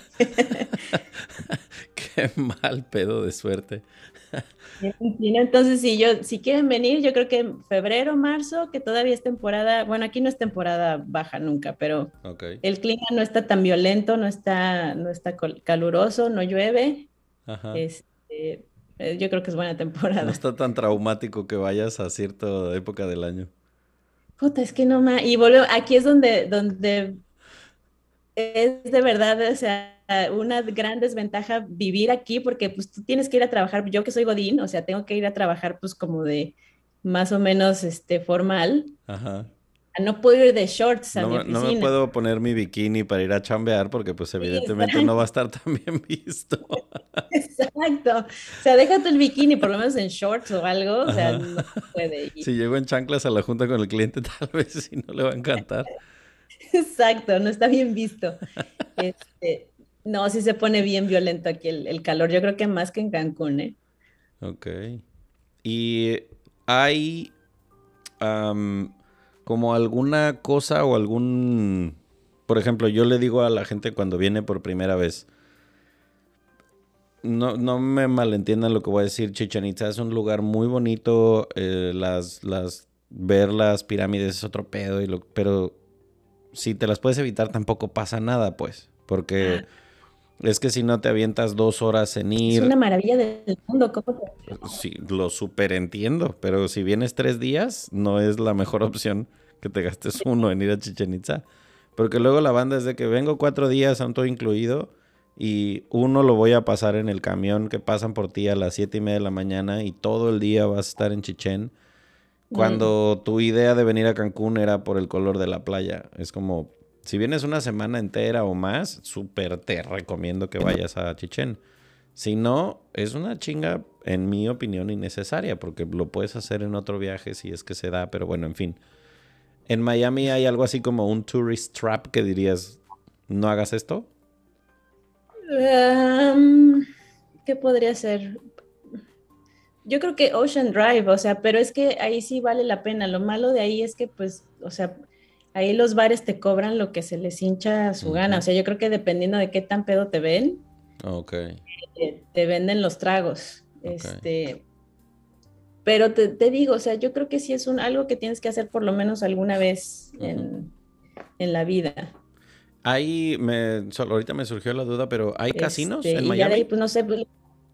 [SPEAKER 1] Qué mal pedo de suerte.
[SPEAKER 2] Sí, ¿no? Entonces, si yo, si quieren venir, yo creo que en febrero, marzo, que todavía es temporada, bueno, aquí no es temporada baja nunca, pero
[SPEAKER 1] Ok.
[SPEAKER 2] el clima no está tan violento, no está, no está col- caluroso, no llueve.
[SPEAKER 1] Ajá.
[SPEAKER 2] Este, eh, yo creo que es buena
[SPEAKER 1] No
[SPEAKER 2] temporada.
[SPEAKER 1] está tan traumático que vayas a cierta época del año.
[SPEAKER 2] Puta, es que no más. Y volvemos, aquí es donde, donde es de verdad, o sea, una gran desventaja vivir aquí porque pues tú tienes que ir a trabajar, yo que soy Godín, o sea, tengo que ir a trabajar pues como de más o menos este formal.
[SPEAKER 1] Ajá.
[SPEAKER 2] No puedo ir de shorts a
[SPEAKER 1] No,
[SPEAKER 2] mi
[SPEAKER 1] me- no me
[SPEAKER 2] oficina.
[SPEAKER 1] puedo poner mi bikini para ir a chambear porque pues
[SPEAKER 2] Sí,
[SPEAKER 1] evidentemente no va a
[SPEAKER 2] exacto,
[SPEAKER 1] estar tan bien visto.
[SPEAKER 2] exacto. O sea, déjate el bikini, por lo menos en shorts o algo, o sea,
[SPEAKER 1] Ajá.
[SPEAKER 2] no se puede ir.
[SPEAKER 1] Si llego en chanclas a la junta con el cliente, tal vez sí no le va a encantar.
[SPEAKER 2] Exacto, no está bien visto. Este, no, sí se pone bien violento aquí el, el calor. Yo creo que más que en Cancún, ¿eh?
[SPEAKER 1] Ok. Y hay am, como alguna cosa o algún... Por ejemplo, yo le digo a la gente cuando viene por primera vez, no, no me malentiendan lo que voy a decir, Chichén Itzá es un lugar muy bonito, eh, las, las, ver las pirámides es otro pedo, y lo, pero si te las puedes evitar tampoco pasa nada, pues, porque
[SPEAKER 2] Ah,
[SPEAKER 1] es que si no te avientas dos horas en
[SPEAKER 2] es una
[SPEAKER 1] ir,
[SPEAKER 2] maravilla del mundo. ¿Cómo se-
[SPEAKER 1] sí, lo súper entiendo, pero si vienes tres días, no es la mejor opción que te gastes uno en ir a Chichen Itza. Porque luego la banda es de que vengo cuatro días, son todo incluido, y uno lo voy a pasar en el camión que pasan por ti a las siete y media de la mañana y todo el día vas a estar en Chichén.
[SPEAKER 2] Mm,
[SPEAKER 1] Cuando tu idea de venir a Cancún era por el color de la playa. Es como, si vienes una semana entera o más, súper te recomiendo que vayas a Chichén. Si no, es una chinga, en mi opinión, innecesaria, porque lo puedes hacer en otro viaje si es que se da, pero bueno, en fin. En Miami hay algo así como un tourist trap que dirías, no hagas esto.
[SPEAKER 2] um, ¿qué podría ser? Yo creo que Ocean Drive, o sea, pero es que ahí sí vale la pena. Lo malo de ahí es que, pues, o sea, ahí los bares te cobran lo que se les hincha a su gana. O
[SPEAKER 1] Ujú.
[SPEAKER 2] sea, yo creo que dependiendo de qué tan pedo te ven,
[SPEAKER 1] Ok,
[SPEAKER 2] eh, te venden los tragos.
[SPEAKER 1] ok.
[SPEAKER 2] Este, pero te, te digo, o sea, yo creo que sí es un, algo que tienes que hacer por lo menos alguna vez
[SPEAKER 1] Ujú.
[SPEAKER 2] en, en la vida.
[SPEAKER 1] Ahí me, solo ahorita me surgió la duda, pero ¿hay casinos
[SPEAKER 2] Este,
[SPEAKER 1] en
[SPEAKER 2] y ya de ahí,
[SPEAKER 1] Miami?
[SPEAKER 2] pues no sé, pues,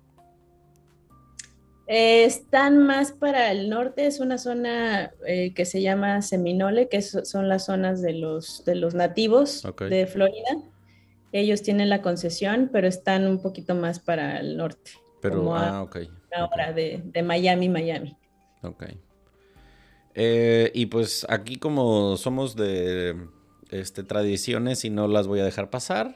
[SPEAKER 2] eh, están más para el norte, es una zona eh, que se llama Seminole, que es- son las zonas de los, de los nativos
[SPEAKER 1] Ok.
[SPEAKER 2] de Florida. Ellos tienen la concesión, pero están un poquito más para el norte,
[SPEAKER 1] Pero,
[SPEAKER 2] como a
[SPEAKER 1] ah, ok,
[SPEAKER 2] una
[SPEAKER 1] ok,
[SPEAKER 2] hora de, de Miami, Miami.
[SPEAKER 1] ok. Eh, y pues aquí como somos de este, tradiciones y no las voy a dejar pasar,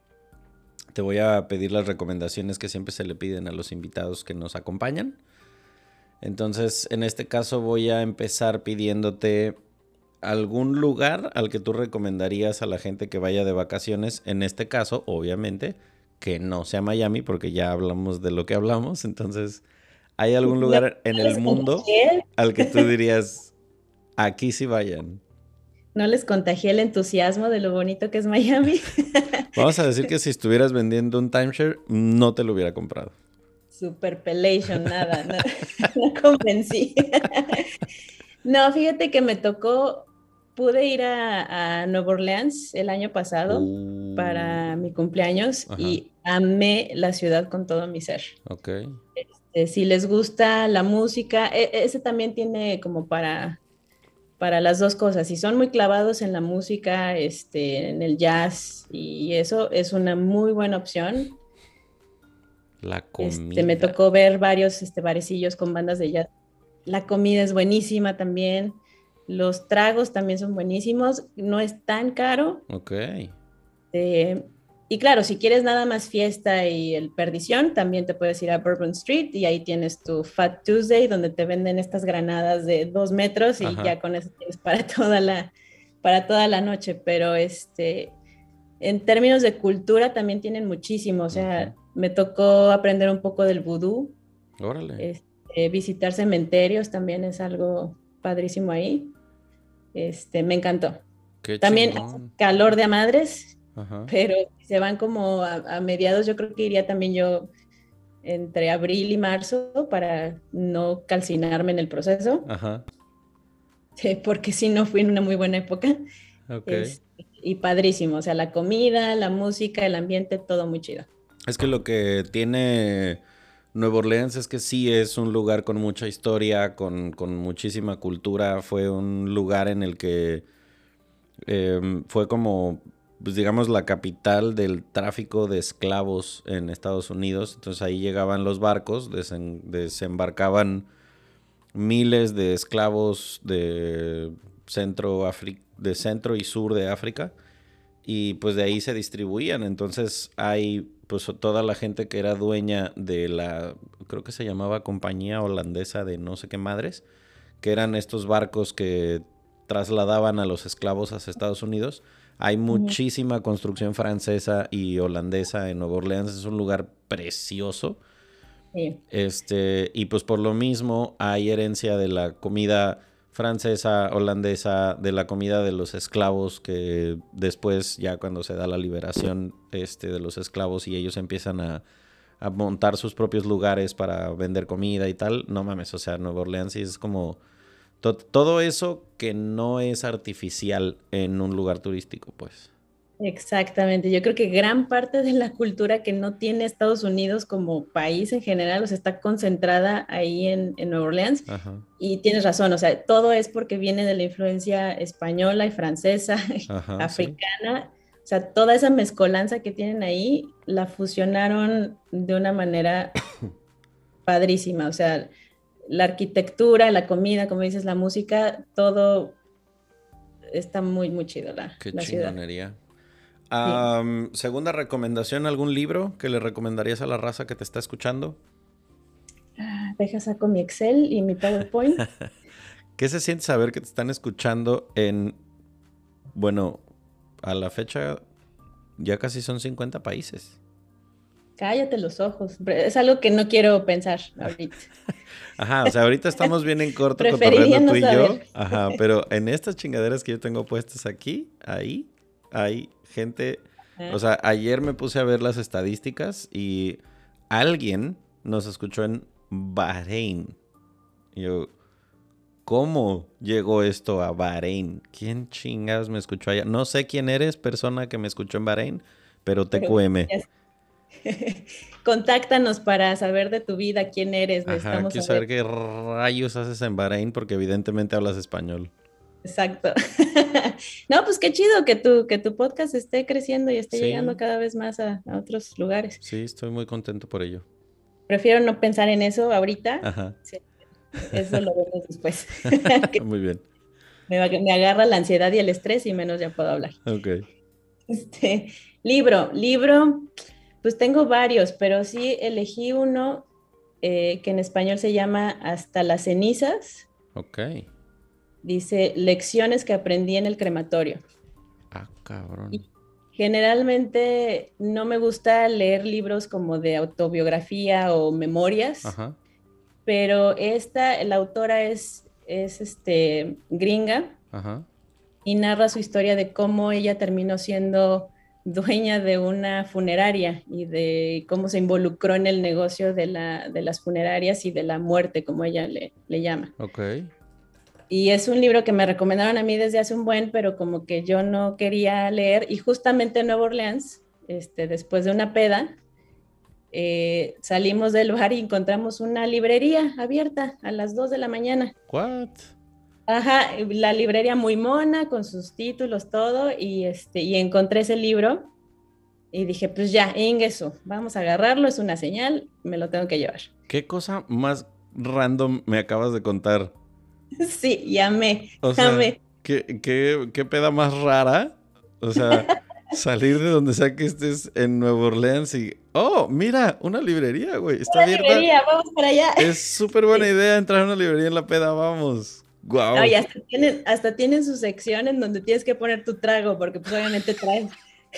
[SPEAKER 1] te voy a pedir las recomendaciones que siempre se le piden a los invitados que nos acompañan. Entonces, en este caso voy a empezar pidiéndote algún lugar al que tú recomendarías a la gente que vaya de vacaciones. En este caso, obviamente, que no sea Miami, porque ya hablamos de lo que hablamos. Entonces, ¿hay algún
[SPEAKER 2] No,
[SPEAKER 1] lugar en
[SPEAKER 2] no
[SPEAKER 1] el
[SPEAKER 2] les
[SPEAKER 1] mundo
[SPEAKER 2] contagié,
[SPEAKER 1] al que tú dirías, aquí sí vayan?
[SPEAKER 2] no les contagié el entusiasmo de lo bonito que es Miami.
[SPEAKER 1] Vamos a decir que si estuvieras vendiendo un timeshare, no te lo hubiera comprado.
[SPEAKER 2] Superpelation, nada, no, no convencí. No, fíjate que me tocó, pude ir a, a Nueva Orleans el año pasado
[SPEAKER 1] Uh,
[SPEAKER 2] para mi cumpleaños
[SPEAKER 1] ajá,
[SPEAKER 2] y amé la ciudad con todo mi ser.
[SPEAKER 1] ok.
[SPEAKER 2] Eh, si les gusta la música, e- ese también tiene como para, para las dos cosas. Si son muy clavados en la música, este, en el jazz y eso es una muy buena opción.
[SPEAKER 1] La
[SPEAKER 2] Este, me
[SPEAKER 1] comida.
[SPEAKER 2] tocó ver varios este, barecillos con bandas de jazz. La comida es buenísima también. Los tragos también son buenísimos. No es tan caro.
[SPEAKER 1] Ok.
[SPEAKER 2] Eh, y claro, si quieres nada más fiesta y el perdición, también te puedes ir a Bourbon Street y ahí tienes tu Fat Tuesday, donde te venden estas granadas de dos metros y
[SPEAKER 1] Ajá.
[SPEAKER 2] ya con eso tienes para toda la, para toda la noche. Pero este, en términos de cultura también tienen muchísimo. O
[SPEAKER 1] Ujú.
[SPEAKER 2] sea, me tocó aprender un poco del vudú.
[SPEAKER 1] Órale.
[SPEAKER 2] Este, visitar cementerios también es algo padrísimo ahí. Este, me encantó.
[SPEAKER 1] Qué
[SPEAKER 2] También hace
[SPEAKER 1] chingón.
[SPEAKER 2] calor de a madres,
[SPEAKER 1] Ajá.
[SPEAKER 2] pero si se van como a, a mediados, yo creo que iría también yo entre abril y marzo para no calcinarme en el proceso,
[SPEAKER 1] Ajá.
[SPEAKER 2] porque si no fui en una muy buena época.
[SPEAKER 1] Ok.
[SPEAKER 2] Es, y padrísimo, o sea, la comida, la música, el ambiente, todo muy chido.
[SPEAKER 1] Es que lo que tiene Nueva Orleans es que sí es un lugar con mucha historia, con, con muchísima cultura. Fue un lugar en el que eh, fue como pues digamos, la capital del tráfico de esclavos en Estados Unidos. Entonces ahí llegaban los barcos, desen- desembarcaban miles de esclavos de centro, Afri- de centro y sur de África. Y pues de ahí se distribuían. Entonces hay pues toda la gente que era dueña de la, creo que se llamaba Compañía Holandesa de no sé qué madres, que eran estos barcos que trasladaban a los esclavos hacia Estados Unidos. Hay
[SPEAKER 2] Ujú.
[SPEAKER 1] muchísima construcción francesa y holandesa en Nueva Orleans. Es un lugar precioso.
[SPEAKER 2] Sí.
[SPEAKER 1] Este, y pues por lo mismo hay herencia de la comida francesa, holandesa, de la comida de los esclavos, que después, ya cuando se da la liberación este, de los esclavos y ellos empiezan a, a montar sus propios lugares para vender comida y tal, no mames, o sea, Nueva Orleans sí es como to- todo eso que no es artificial en un lugar turístico, pues.
[SPEAKER 2] Exactamente, yo creo que gran parte de la cultura que no tiene Estados Unidos como país en general, o sea, está concentrada ahí en, en Nueva Orleans.
[SPEAKER 1] Ajá,
[SPEAKER 2] Y tienes razón, o sea, todo es porque viene de la influencia española y francesa,
[SPEAKER 1] ajá, sí.
[SPEAKER 2] africana. O sea, toda esa mezcolanza que tienen ahí la fusionaron de una manera padrísima. O sea, la arquitectura, la comida, como dices, la música, todo está muy, muy chido la,
[SPEAKER 1] Qué
[SPEAKER 2] la ciudad.
[SPEAKER 1] chingonería.
[SPEAKER 2] Sí.
[SPEAKER 1] Am, segunda recomendación, ¿algún libro que le recomendarías a la raza que te está escuchando?
[SPEAKER 2] Ah, deja saco mi Excel y mi PowerPoint.
[SPEAKER 1] ¿Qué se siente saber que te están escuchando en, bueno, a la fecha ya casi son cincuenta países?
[SPEAKER 2] Cállate los ojos. Es algo que no quiero pensar ahorita.
[SPEAKER 1] Ajá, o sea, ahorita estamos bien en corto
[SPEAKER 2] Preferiría
[SPEAKER 1] cotorreando tú
[SPEAKER 2] no
[SPEAKER 1] y yo.
[SPEAKER 2] saber.
[SPEAKER 1] Ajá, pero en estas chingaderas que yo tengo puestas aquí, ahí, hay gente. O
[SPEAKER 2] Ah,
[SPEAKER 1] sea, ayer me puse a ver las estadísticas y alguien nos escuchó en Bahrein. Y yo, ¿cómo llegó esto a Bahrein? ¿Quién chingados me escuchó allá? No sé quién eres, persona que me escuchó en Bahrein, pero
[SPEAKER 2] pero
[SPEAKER 1] T Q M.
[SPEAKER 2] ya contáctanos para saber de tu vida, quién eres,
[SPEAKER 1] Ajá,
[SPEAKER 2] necesitamos
[SPEAKER 1] quiero
[SPEAKER 2] saber.
[SPEAKER 1] saber qué rayos haces en Bahrein porque evidentemente hablas español.
[SPEAKER 2] Exacto. No, pues qué chido que tu, que tu podcast esté creciendo y esté llegando
[SPEAKER 1] Sí,
[SPEAKER 2] cada vez más a, a otros lugares.
[SPEAKER 1] sí, estoy muy contento por ello.
[SPEAKER 2] Prefiero no pensar en eso ahorita.
[SPEAKER 1] Ajá,
[SPEAKER 2] Sí, eso lo vemos después. Que
[SPEAKER 1] muy bien.
[SPEAKER 2] me, va- me agarra la ansiedad y el estrés y menos ya puedo hablar.
[SPEAKER 1] Ok.
[SPEAKER 2] Este, libro, libro, pues tengo varios, pero sí elegí uno eh, que en español se llama Hasta las cenizas.
[SPEAKER 1] Ok.
[SPEAKER 2] Dice lecciones que aprendí en el crematorio.
[SPEAKER 1] Ah, cabrón.
[SPEAKER 2] Y generalmente no me gusta leer libros como de autobiografía o memorias,
[SPEAKER 1] Ajá.
[SPEAKER 2] pero esta, la autora es, es este, gringa
[SPEAKER 1] Ajá.
[SPEAKER 2] y narra su historia de cómo ella terminó siendo dueña de una funeraria y de cómo se involucró en el negocio de, la, de las funerarias y de la muerte, como ella le, le llama.
[SPEAKER 1] Ok.
[SPEAKER 2] Y es un libro que me recomendaron a mí desde hace un buen, pero como que yo no quería leer. Y justamente en Nueva Orleans, este, después de una peda, eh, salimos del bar y encontramos una librería abierta a las dos de la mañana.
[SPEAKER 1] What?
[SPEAKER 2] Ajá, la librería muy mona, con sus títulos, todo, y, este, y encontré ese libro y dije, pues ya, ingreso, vamos a agarrarlo, es una señal, me lo tengo que llevar.
[SPEAKER 1] ¿Qué cosa más random me acabas de contar?
[SPEAKER 2] Sí, y amé,
[SPEAKER 1] O sea,
[SPEAKER 2] amé.
[SPEAKER 1] ¿qué, qué, qué peda más rara? O sea, salir de donde sea que estés en Nueva Orleans y... Oh, mira, una librería, güey. Está
[SPEAKER 2] La
[SPEAKER 1] abierta.
[SPEAKER 2] librería, vamos para allá.
[SPEAKER 1] Es súper buena
[SPEAKER 2] Sí.
[SPEAKER 1] idea entrar a una librería en la peda, vamos.
[SPEAKER 2] No, y
[SPEAKER 1] Guau.
[SPEAKER 2] hasta tienen, hasta tienen su sección en donde tienes que poner tu trago, porque pues obviamente traes,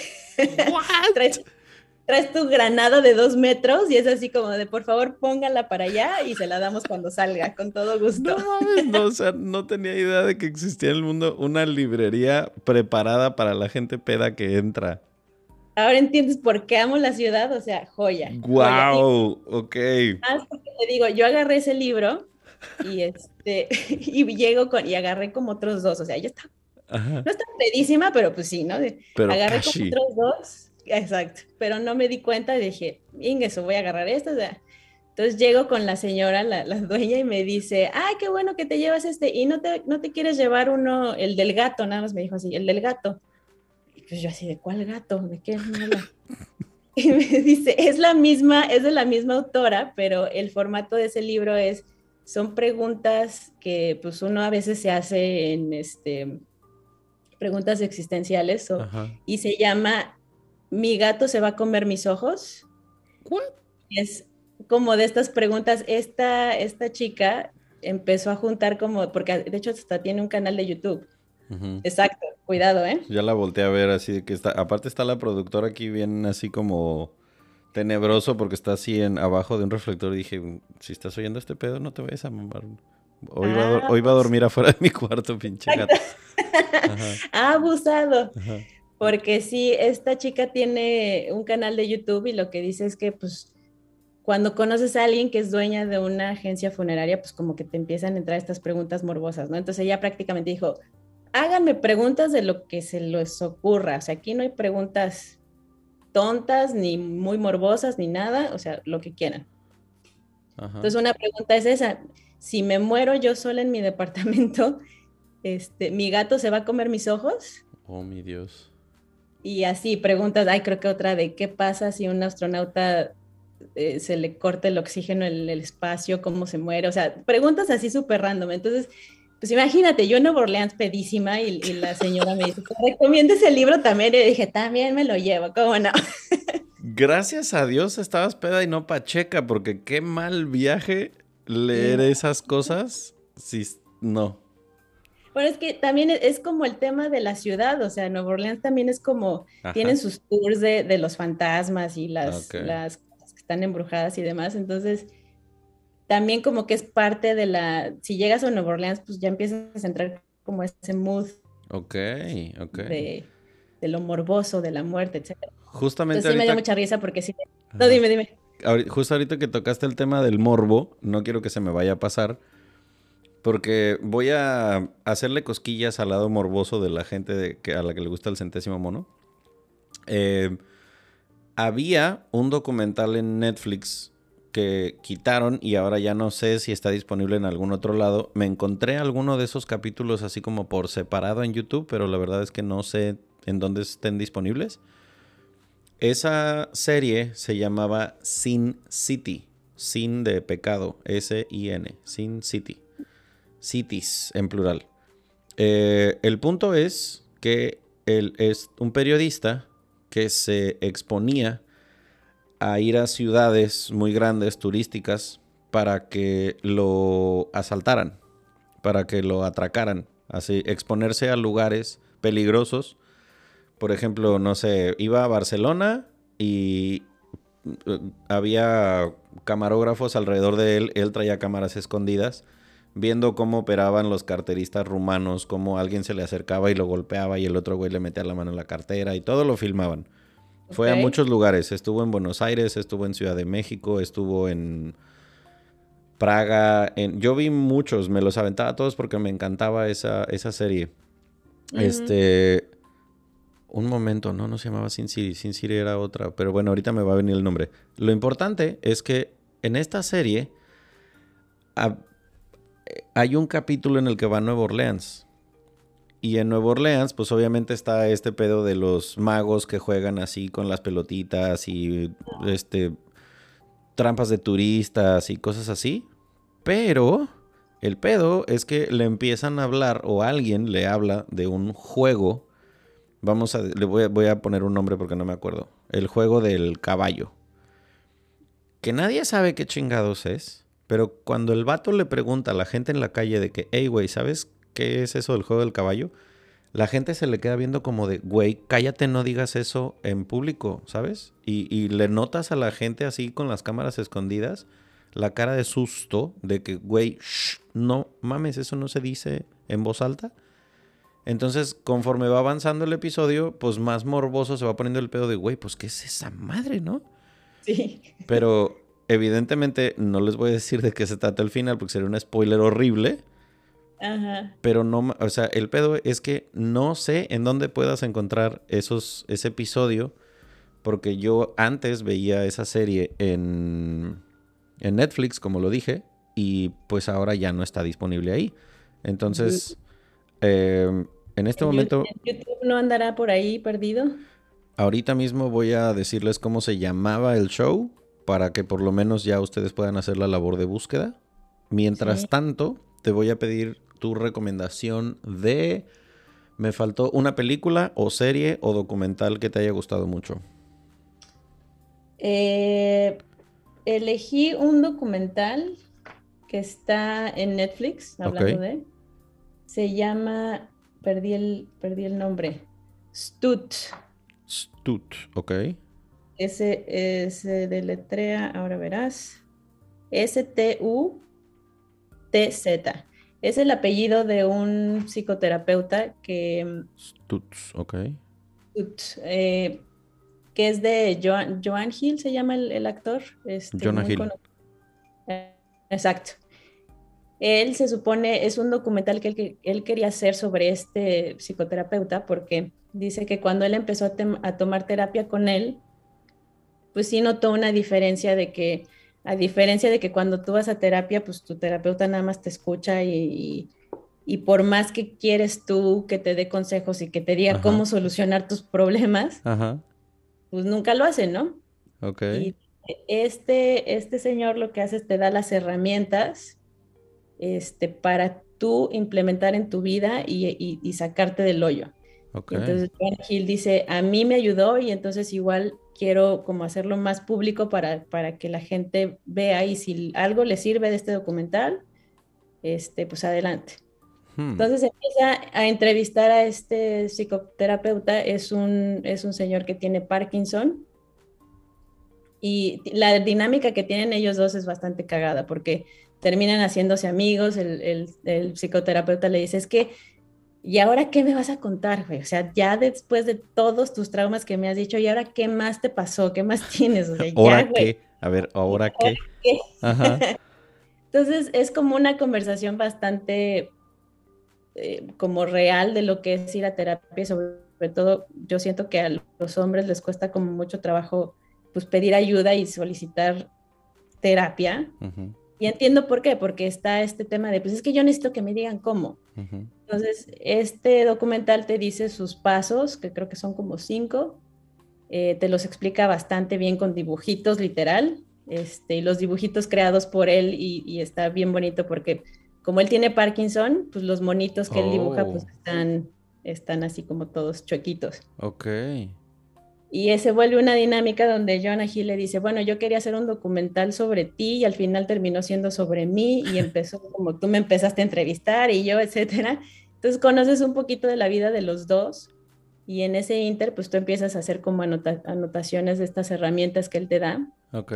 [SPEAKER 1] What?
[SPEAKER 2] traes, traes tu granada de dos metros y es así como de, por favor, póngala para allá y se la damos cuando salga, con todo
[SPEAKER 1] No
[SPEAKER 2] gusto.
[SPEAKER 1] mames, no, o sea, no tenía idea de que existía en el mundo una librería preparada para la gente peda que entra.
[SPEAKER 2] Ahora entiendes por qué amo la ciudad, o sea, joya, joya. Y
[SPEAKER 1] Guau, ok.
[SPEAKER 2] más porque te digo, yo agarré ese libro y este, y llego con, y agarré como otros dos, o sea, ya está,
[SPEAKER 1] Ajá.
[SPEAKER 2] no está pedísima, pero pues sí, ¿no? De-
[SPEAKER 1] Pero
[SPEAKER 2] agarré como
[SPEAKER 1] Kashi.
[SPEAKER 2] otros dos, exacto, pero no me di cuenta y dije, eso voy a agarrar esta, o sea. Entonces llego con la señora, la, la dueña, y me dice, ay, qué bueno que te llevas este, y no te, no te quieres llevar uno, el del gato, nada más me dijo así, el del gato. pues yo así, ¿de cuál gato? ¿De qué me habla? Y me dice, es la misma, es de la misma autora, pero el formato de ese libro es, son preguntas que pues uno a veces se hace en este, preguntas existenciales o,
[SPEAKER 1] Ajá.
[SPEAKER 2] y se llama ¿Mi gato se va a comer mis ojos?
[SPEAKER 1] ¿What?
[SPEAKER 2] Es como de estas preguntas, esta, esta chica empezó a juntar como, porque de hecho hasta tiene un canal de YouTube.
[SPEAKER 1] Ujú.
[SPEAKER 2] Exacto, cuidado, ¿eh?
[SPEAKER 1] Ya la volteé a ver así de que está. Aparte está la productora aquí bien así como tenebroso porque está así en abajo de un reflector. Y dije, si estás oyendo este pedo, no te vayas a mamar. Hoy va a, dor-
[SPEAKER 2] Ah,
[SPEAKER 1] hoy va a
[SPEAKER 2] pues,
[SPEAKER 1] dormir afuera de mi cuarto, pinche
[SPEAKER 2] exacto.
[SPEAKER 1] gato. Ajá,
[SPEAKER 2] Ha abusado,
[SPEAKER 1] ajá.
[SPEAKER 2] porque sí, esta chica tiene un canal de YouTube y lo que dice es que pues cuando conoces a alguien que es dueña de una agencia funeraria, pues como que te empiezan a entrar estas preguntas morbosas, ¿no? Entonces ella prácticamente dijo, háganme preguntas de lo que se les ocurra, o sea, aquí no hay preguntas tontas, ni muy morbosas, ni nada, o sea, lo que quieran.
[SPEAKER 1] Ajá.
[SPEAKER 2] Entonces una pregunta es esa, si me muero yo sola en mi departamento, este, ¿mi gato se va a comer mis ojos?
[SPEAKER 1] Oh, mi Dios.
[SPEAKER 2] Y así preguntas, ay, creo que otra de qué pasa si un astronauta eh, se le corta el oxígeno en el espacio, cómo se muere, o sea, preguntas así súper random. Entonces, pues imagínate, yo en Nueva Orleans pedísima y, y la señora me dice, te recomiendo ese libro también, y yo dije, también me lo llevo, ¿cómo no?
[SPEAKER 1] Gracias a Dios estabas peda y no pacheca, porque qué mal viaje
[SPEAKER 2] Sí,
[SPEAKER 1] leer
[SPEAKER 2] no.
[SPEAKER 1] esas cosas. Si no.
[SPEAKER 2] Bueno, es que también es, es como el tema de la ciudad, o sea, Nueva Orleans también es como,
[SPEAKER 1] Ajá.
[SPEAKER 2] tienen sus tours de, de los fantasmas y
[SPEAKER 1] Ok.
[SPEAKER 2] las, las cosas que están embrujadas y demás, entonces también como que es parte de la, si llegas a Nueva Orleans, pues ya empiezas a entrar como ese mood
[SPEAKER 1] Ok, ok.
[SPEAKER 2] de, de lo morboso, de la muerte, etcétera.
[SPEAKER 1] Justamente
[SPEAKER 2] Entonces sí me dio
[SPEAKER 1] ahorita,
[SPEAKER 2] mucha risa porque sí. No,
[SPEAKER 1] ajá.
[SPEAKER 2] dime, dime.
[SPEAKER 1] Ahori- justo ahorita que tocaste el tema del morbo, no quiero que se me vaya a pasar, porque voy a hacerle cosquillas al lado morboso de la gente de que, a la que le gusta el centésimo mono. Eh, Había un documental en Netflix que quitaron y ahora ya no sé si está disponible en algún otro lado. Me encontré alguno de esos capítulos así como por separado en YouTube, pero la verdad es que no sé en dónde estén disponibles. Esa serie se llamaba Sin City. Sin de pecado. S I N. Sin City. Cities en plural. Eh, el punto es que él es un periodista que se exponía a ir a ciudades muy grandes, turísticas, para que lo asaltaran, para que lo atracaran. Así, exponerse a lugares peligrosos. Por ejemplo, no sé, iba a Barcelona y eh, había camarógrafos alrededor de él, él traía cámaras escondidas, viendo cómo operaban los carteristas rumanos, cómo alguien se le acercaba y lo golpeaba y el otro güey le metía la mano en la cartera y todo lo filmaban.
[SPEAKER 2] Ok.
[SPEAKER 1] Fue a muchos lugares, estuvo en Buenos Aires, estuvo en Ciudad de México, estuvo en Praga, en... yo vi muchos, me los aventaba todos porque me encantaba esa, esa serie.
[SPEAKER 2] Ujú.
[SPEAKER 1] Este, un momento, no, no se llamaba Sin City, Sin City era otra, pero bueno, ahorita me va a venir el nombre. Lo importante es que en esta serie a- hay un capítulo en el que va a Nueva Orleans. Y en Nueva Orleans, pues obviamente está este pedo de los magos que juegan así con las pelotitas y este trampas de turistas y cosas así. Pero el pedo es que le empiezan a hablar o alguien le habla de un juego. Vamos a, le voy a, voy a poner un nombre porque no me acuerdo. El juego del caballo. Que nadie sabe qué chingados es. Pero cuando el vato le pregunta a la gente en la calle de que, hey, güey, ¿sabes qué es eso del juego del caballo? La gente se le queda viendo como de, güey, cállate, no digas eso en público, ¿sabes? Y, y le notas a la gente así con las cámaras escondidas la cara de susto de que, güey, shh, no mames, eso no se dice en voz alta. Entonces, conforme va avanzando el episodio, pues más morboso se va poniendo el pedo de, güey, pues ¿qué es esa madre, no?
[SPEAKER 2] Sí.
[SPEAKER 1] Pero evidentemente no les voy a decir de qué se trata el final porque sería un spoiler horrible.
[SPEAKER 2] Ajá.
[SPEAKER 1] Pero no, o sea, el pedo es que no sé en dónde puedas encontrar esos, ese episodio, porque yo antes veía esa serie en, en Netflix, como lo dije, y pues ahora ya no está disponible ahí.
[SPEAKER 2] Bu-
[SPEAKER 1] Entonces, eh, En este
[SPEAKER 2] ¿En Yu-
[SPEAKER 1] momento,
[SPEAKER 2] en YouTube no andará por ahí perdido?
[SPEAKER 1] ahorita mismo voy a decirles cómo se llamaba el show para que por lo menos ya ustedes puedan hacer la labor de búsqueda. Mientras
[SPEAKER 2] Sí.
[SPEAKER 1] tanto, te voy a pedir tu recomendación de... Me faltó una película o serie o documental que te haya gustado mucho.
[SPEAKER 2] Eh, Elegí un documental que está en Netflix,
[SPEAKER 1] Ok.
[SPEAKER 2] hablando de, se llama, perdí el, perdí el nombre, Stut.
[SPEAKER 1] Stut, ok.
[SPEAKER 2] Ese se deletrea, ahora verás, S T U T Z. Es el apellido de un psicoterapeuta que,
[SPEAKER 1] Stuts, ok.
[SPEAKER 2] Stut, eh, que es de Joan, Joan Hill, se llama el, el actor, este,
[SPEAKER 1] Jonah
[SPEAKER 2] muy
[SPEAKER 1] Hill.
[SPEAKER 2] conocido. Exacto. Él se supone, es un documental que él, que él quería hacer sobre este psicoterapeuta porque dice que cuando él empezó a, tem- a tomar terapia con él, pues sí notó una diferencia de que, a diferencia de que cuando tú vas a terapia, pues tu terapeuta nada más te escucha y, y, y por más que quieres tú que te dé consejos y que te diga
[SPEAKER 1] Ajá.
[SPEAKER 2] cómo solucionar tus problemas,
[SPEAKER 1] Ajá.
[SPEAKER 2] pues nunca lo hace, ¿no?
[SPEAKER 1] Ok.
[SPEAKER 2] Y este, este señor lo que hace es te da las herramientas este, para tú implementar en tu vida y, y, y sacarte del hoyo.
[SPEAKER 1] Ok.
[SPEAKER 2] Y entonces John Hill dice, a mí me ayudó y entonces igual quiero como hacerlo más público para, para que la gente vea y si algo le sirve de este documental, este, pues adelante.
[SPEAKER 1] Hmm.
[SPEAKER 2] Entonces empieza a entrevistar a este psicoterapeuta, es un, es un señor que tiene Parkinson y la dinámica que tienen ellos dos es bastante cagada porque terminan haciéndose amigos, el, el, el psicoterapeuta le dice, es que, ¿y ahora qué me vas a contar, güey? O sea, ya después de todos tus traumas que me has dicho, ¿y ahora qué más te pasó? ¿Qué más tienes? O sea, ya,
[SPEAKER 1] ¿Ahora
[SPEAKER 2] güey.
[SPEAKER 1] qué? A ver, ¿ahora
[SPEAKER 2] ¿Ahora
[SPEAKER 1] qué?
[SPEAKER 2] qué?
[SPEAKER 1] Ajá.
[SPEAKER 2] Entonces, es como una conversación bastante eh, como real de lo que es ir a terapia, sobre, sobre todo yo siento que a los hombres les cuesta como mucho trabajo pues pedir ayuda y solicitar terapia.
[SPEAKER 1] Ujú,
[SPEAKER 2] Y entiendo por qué, porque está este tema de, pues es que yo necesito que me digan cómo.
[SPEAKER 1] ujú.
[SPEAKER 2] Entonces, este documental te dice sus pasos, que creo que son como cinco, eh, te los explica bastante bien con dibujitos literal, este, y los dibujitos creados por él y, y está bien bonito porque como él tiene Parkinson, pues los monitos que él dibuja pues
[SPEAKER 1] Oh,
[SPEAKER 2] están, están así como todos chuequitos.
[SPEAKER 1] ok.
[SPEAKER 2] Y ese vuelve una dinámica donde Jonah Hill le dice, bueno, yo quería hacer un documental sobre ti y al final terminó siendo sobre mí y empezó como tú me empezaste a entrevistar y yo, etcétera. Entonces conoces un poquito de la vida de los dos y en ese inter pues tú empiezas a hacer como anota anotaciones de estas herramientas que él te da
[SPEAKER 1] Ok.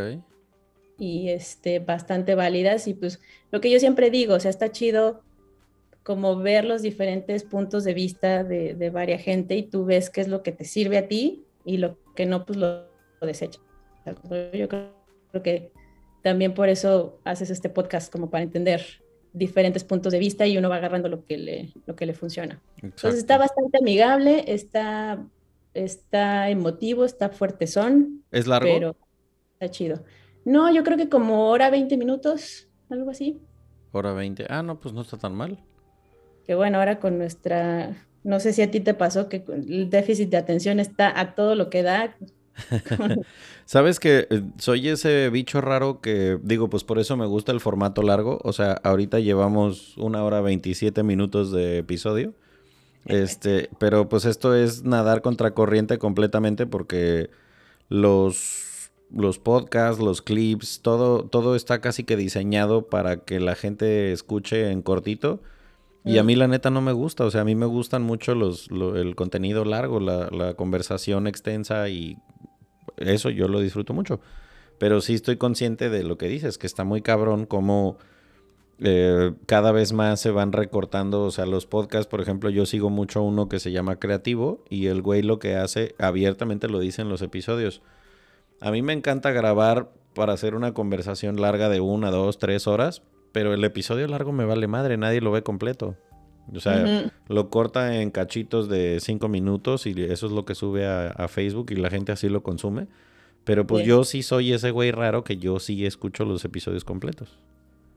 [SPEAKER 2] y este, bastante válidas y pues lo que yo siempre digo, o sea, está chido como ver los diferentes puntos de vista de, de varias gente y tú ves qué es lo que te sirve a ti y lo que no, pues lo, lo desechas. Yo creo, creo que también por eso haces este podcast, como para entender diferentes puntos de vista y uno va agarrando lo que le, lo que le funciona. Entonces está
[SPEAKER 1] Exacto.
[SPEAKER 2] bastante amigable, está, está emotivo, está fuertezón,
[SPEAKER 1] ¿Es largo?
[SPEAKER 2] pero está chido. No, yo creo que como hora, veinte minutos, algo así.
[SPEAKER 1] Hora veinte. Ah, no, pues no está tan mal.
[SPEAKER 2] Que bueno, ahora con nuestra, no sé si a ti te pasó que el déficit de atención está a todo lo que da. Con...
[SPEAKER 1] ¿Sabes que eh, soy ese bicho raro que digo, pues por eso me gusta el formato largo? O sea, ahorita llevamos una hora veintisiete minutos de episodio. Este, pero pues esto es nadar contra corriente completamente porque los, los podcasts, los clips, todo, todo está casi que diseñado para que la gente escuche en cortito. Y a mí
[SPEAKER 2] Mm,
[SPEAKER 1] la neta no me gusta, o sea, a mí me gustan mucho los, lo- el contenido largo, la, la conversación extensa y eso yo lo disfruto mucho. Pero sí estoy consciente de lo que dices, que está muy cabrón como eh, cada vez más se van recortando, o sea, los podcasts, por ejemplo, yo sigo mucho uno que se llama Creativo y el güey lo que hace, abiertamente lo dice en los episodios. A mí me encanta grabar para hacer una conversación larga de una, dos, tres horas, pero el episodio largo me vale madre, nadie lo ve completo. O sea,
[SPEAKER 2] ujú,
[SPEAKER 1] lo corta en cachitos de cinco minutos y eso es lo que sube a, a Facebook y la gente así lo consume. Pero pues
[SPEAKER 2] sí.
[SPEAKER 1] yo sí soy ese güey raro que yo sí escucho los episodios completos.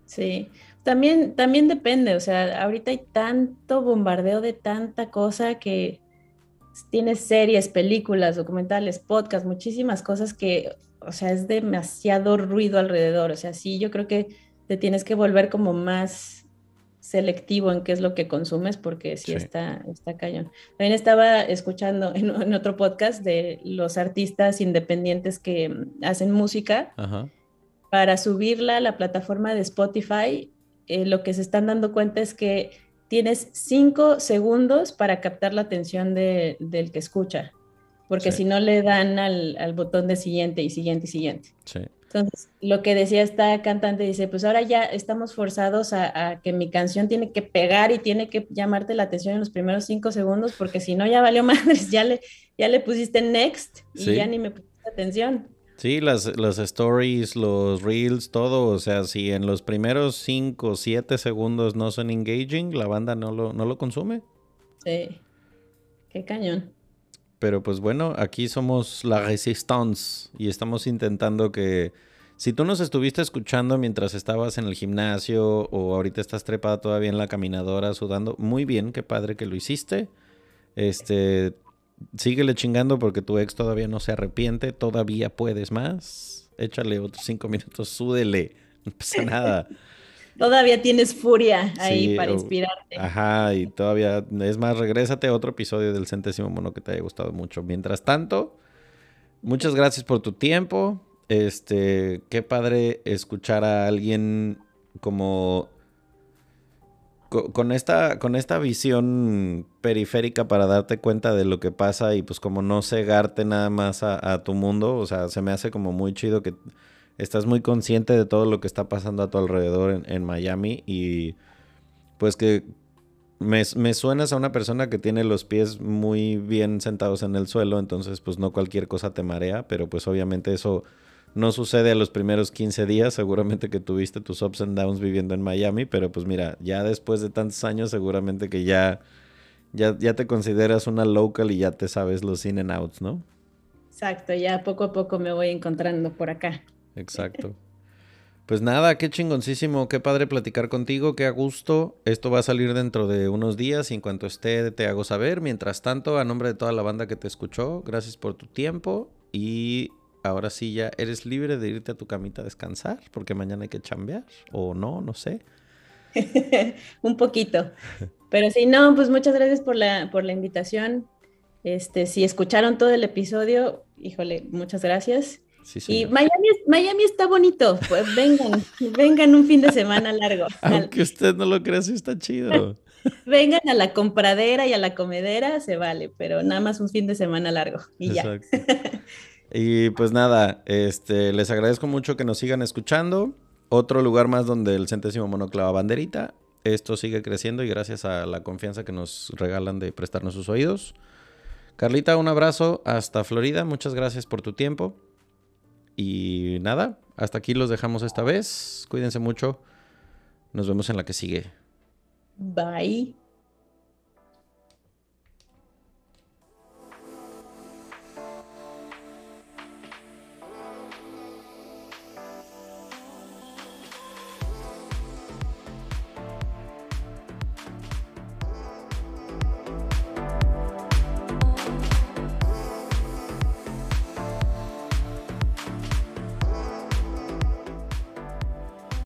[SPEAKER 2] Sí, también, también depende, o sea, ahorita hay tanto bombardeo de tanta cosa que tienes series, películas, documentales, podcasts, muchísimas cosas que, o sea, es demasiado ruido alrededor, o sea, sí, yo creo que te tienes que volver como más selectivo en qué es lo que consumes porque sí
[SPEAKER 1] Sí.
[SPEAKER 2] está, está cañón. También estaba escuchando en, en otro podcast de los artistas independientes que mm, hacen música
[SPEAKER 1] Ajá.
[SPEAKER 2] para subirla a la plataforma de Spotify. Eh, lo que se están dando cuenta es que tienes cinco segundos para captar la atención de, del que escucha, porque
[SPEAKER 1] Sí,
[SPEAKER 2] si no le dan al, al botón de siguiente y siguiente y siguiente.
[SPEAKER 1] sí.
[SPEAKER 2] Entonces, lo que decía esta cantante, dice, pues ahora ya estamos forzados a, a, que mi canción tiene que pegar y tiene que llamarte la atención en los primeros cinco segundos, porque si no ya valió madres, ya le, ya le pusiste next y ya
[SPEAKER 1] Sí.
[SPEAKER 2] ni me pusiste atención.
[SPEAKER 1] Sí, las, las stories, los reels, todo. O sea, si en los primeros cinco, siete segundos no son engaging, la banda no lo, no lo consume.
[SPEAKER 2] Sí, qué cañón.
[SPEAKER 1] Pero pues bueno, aquí somos la Resistance y estamos intentando que si tú nos estuviste escuchando mientras estabas en el gimnasio o ahorita estás trepada todavía en la caminadora sudando, muy bien, qué padre que lo hiciste. Este, síguele chingando porque tu ex todavía no se arrepiente, todavía puedes más. Échale otros cinco minutos, súdele, no pasa nada.
[SPEAKER 2] Todavía tienes furia ahí
[SPEAKER 1] Sí,
[SPEAKER 2] para
[SPEAKER 1] o-
[SPEAKER 2] inspirarte.
[SPEAKER 1] ajá, y todavía, es más, regrésate a otro episodio del Centésimo Mono que te haya gustado mucho. Mientras tanto, muchas gracias por tu tiempo. Este, qué padre escuchar a alguien como co- con esta, con esta visión periférica para darte cuenta de lo que pasa y pues como no cegarte nada más a, a tu mundo. O sea, se me hace como muy chido que estás muy consciente de todo lo que está pasando a tu alrededor en, en Miami y pues que me, me suenas a una persona que tiene los pies muy bien sentados en el suelo, entonces pues no cualquier cosa te marea, pero pues obviamente eso no sucede a los primeros quince días, seguramente que tuviste tus ups and downs viviendo en Miami, pero pues mira, ya después de tantos años seguramente que ya, ya, ya te consideras una local y ya te sabes los in and outs, ¿no?
[SPEAKER 2] Exacto, ya poco a poco me voy encontrando por acá.
[SPEAKER 1] Exacto. Pues nada, qué chingoncísimo, qué padre platicar contigo, qué a gusto. Esto va a salir dentro de unos días y en cuanto esté te hago saber. Mientras tanto, a nombre de toda la banda que te escuchó, gracias por tu tiempo y ahora sí ya eres libre de irte a tu camita a descansar porque mañana hay que chambear o no, no sé.
[SPEAKER 2] Un poquito. Pero sí, no, pues muchas gracias por la, por la invitación. Este, si escucharon todo el episodio, híjole, muchas gracias.
[SPEAKER 1] Sí,
[SPEAKER 2] Y
[SPEAKER 1] señor.
[SPEAKER 2] Miami, Miami está bonito, pues vengan, vengan un fin de semana largo. Al-
[SPEAKER 1] Aunque usted no lo crea, sí está chido.
[SPEAKER 2] vengan a la compradera y a la comedera, se vale, pero nada más un fin de semana largo y ya.
[SPEAKER 1] Exacto. Y pues nada, este, les agradezco mucho que nos sigan escuchando. Otro lugar más donde el centésimo mono clava banderita. Esto sigue creciendo y gracias a la confianza que nos regalan de prestarnos sus oídos. Carlita, un abrazo hasta Florida. Muchas gracias por tu tiempo. Y nada, hasta aquí los dejamos esta vez. Cuídense mucho. Nos vemos en la que sigue.
[SPEAKER 2] Bye.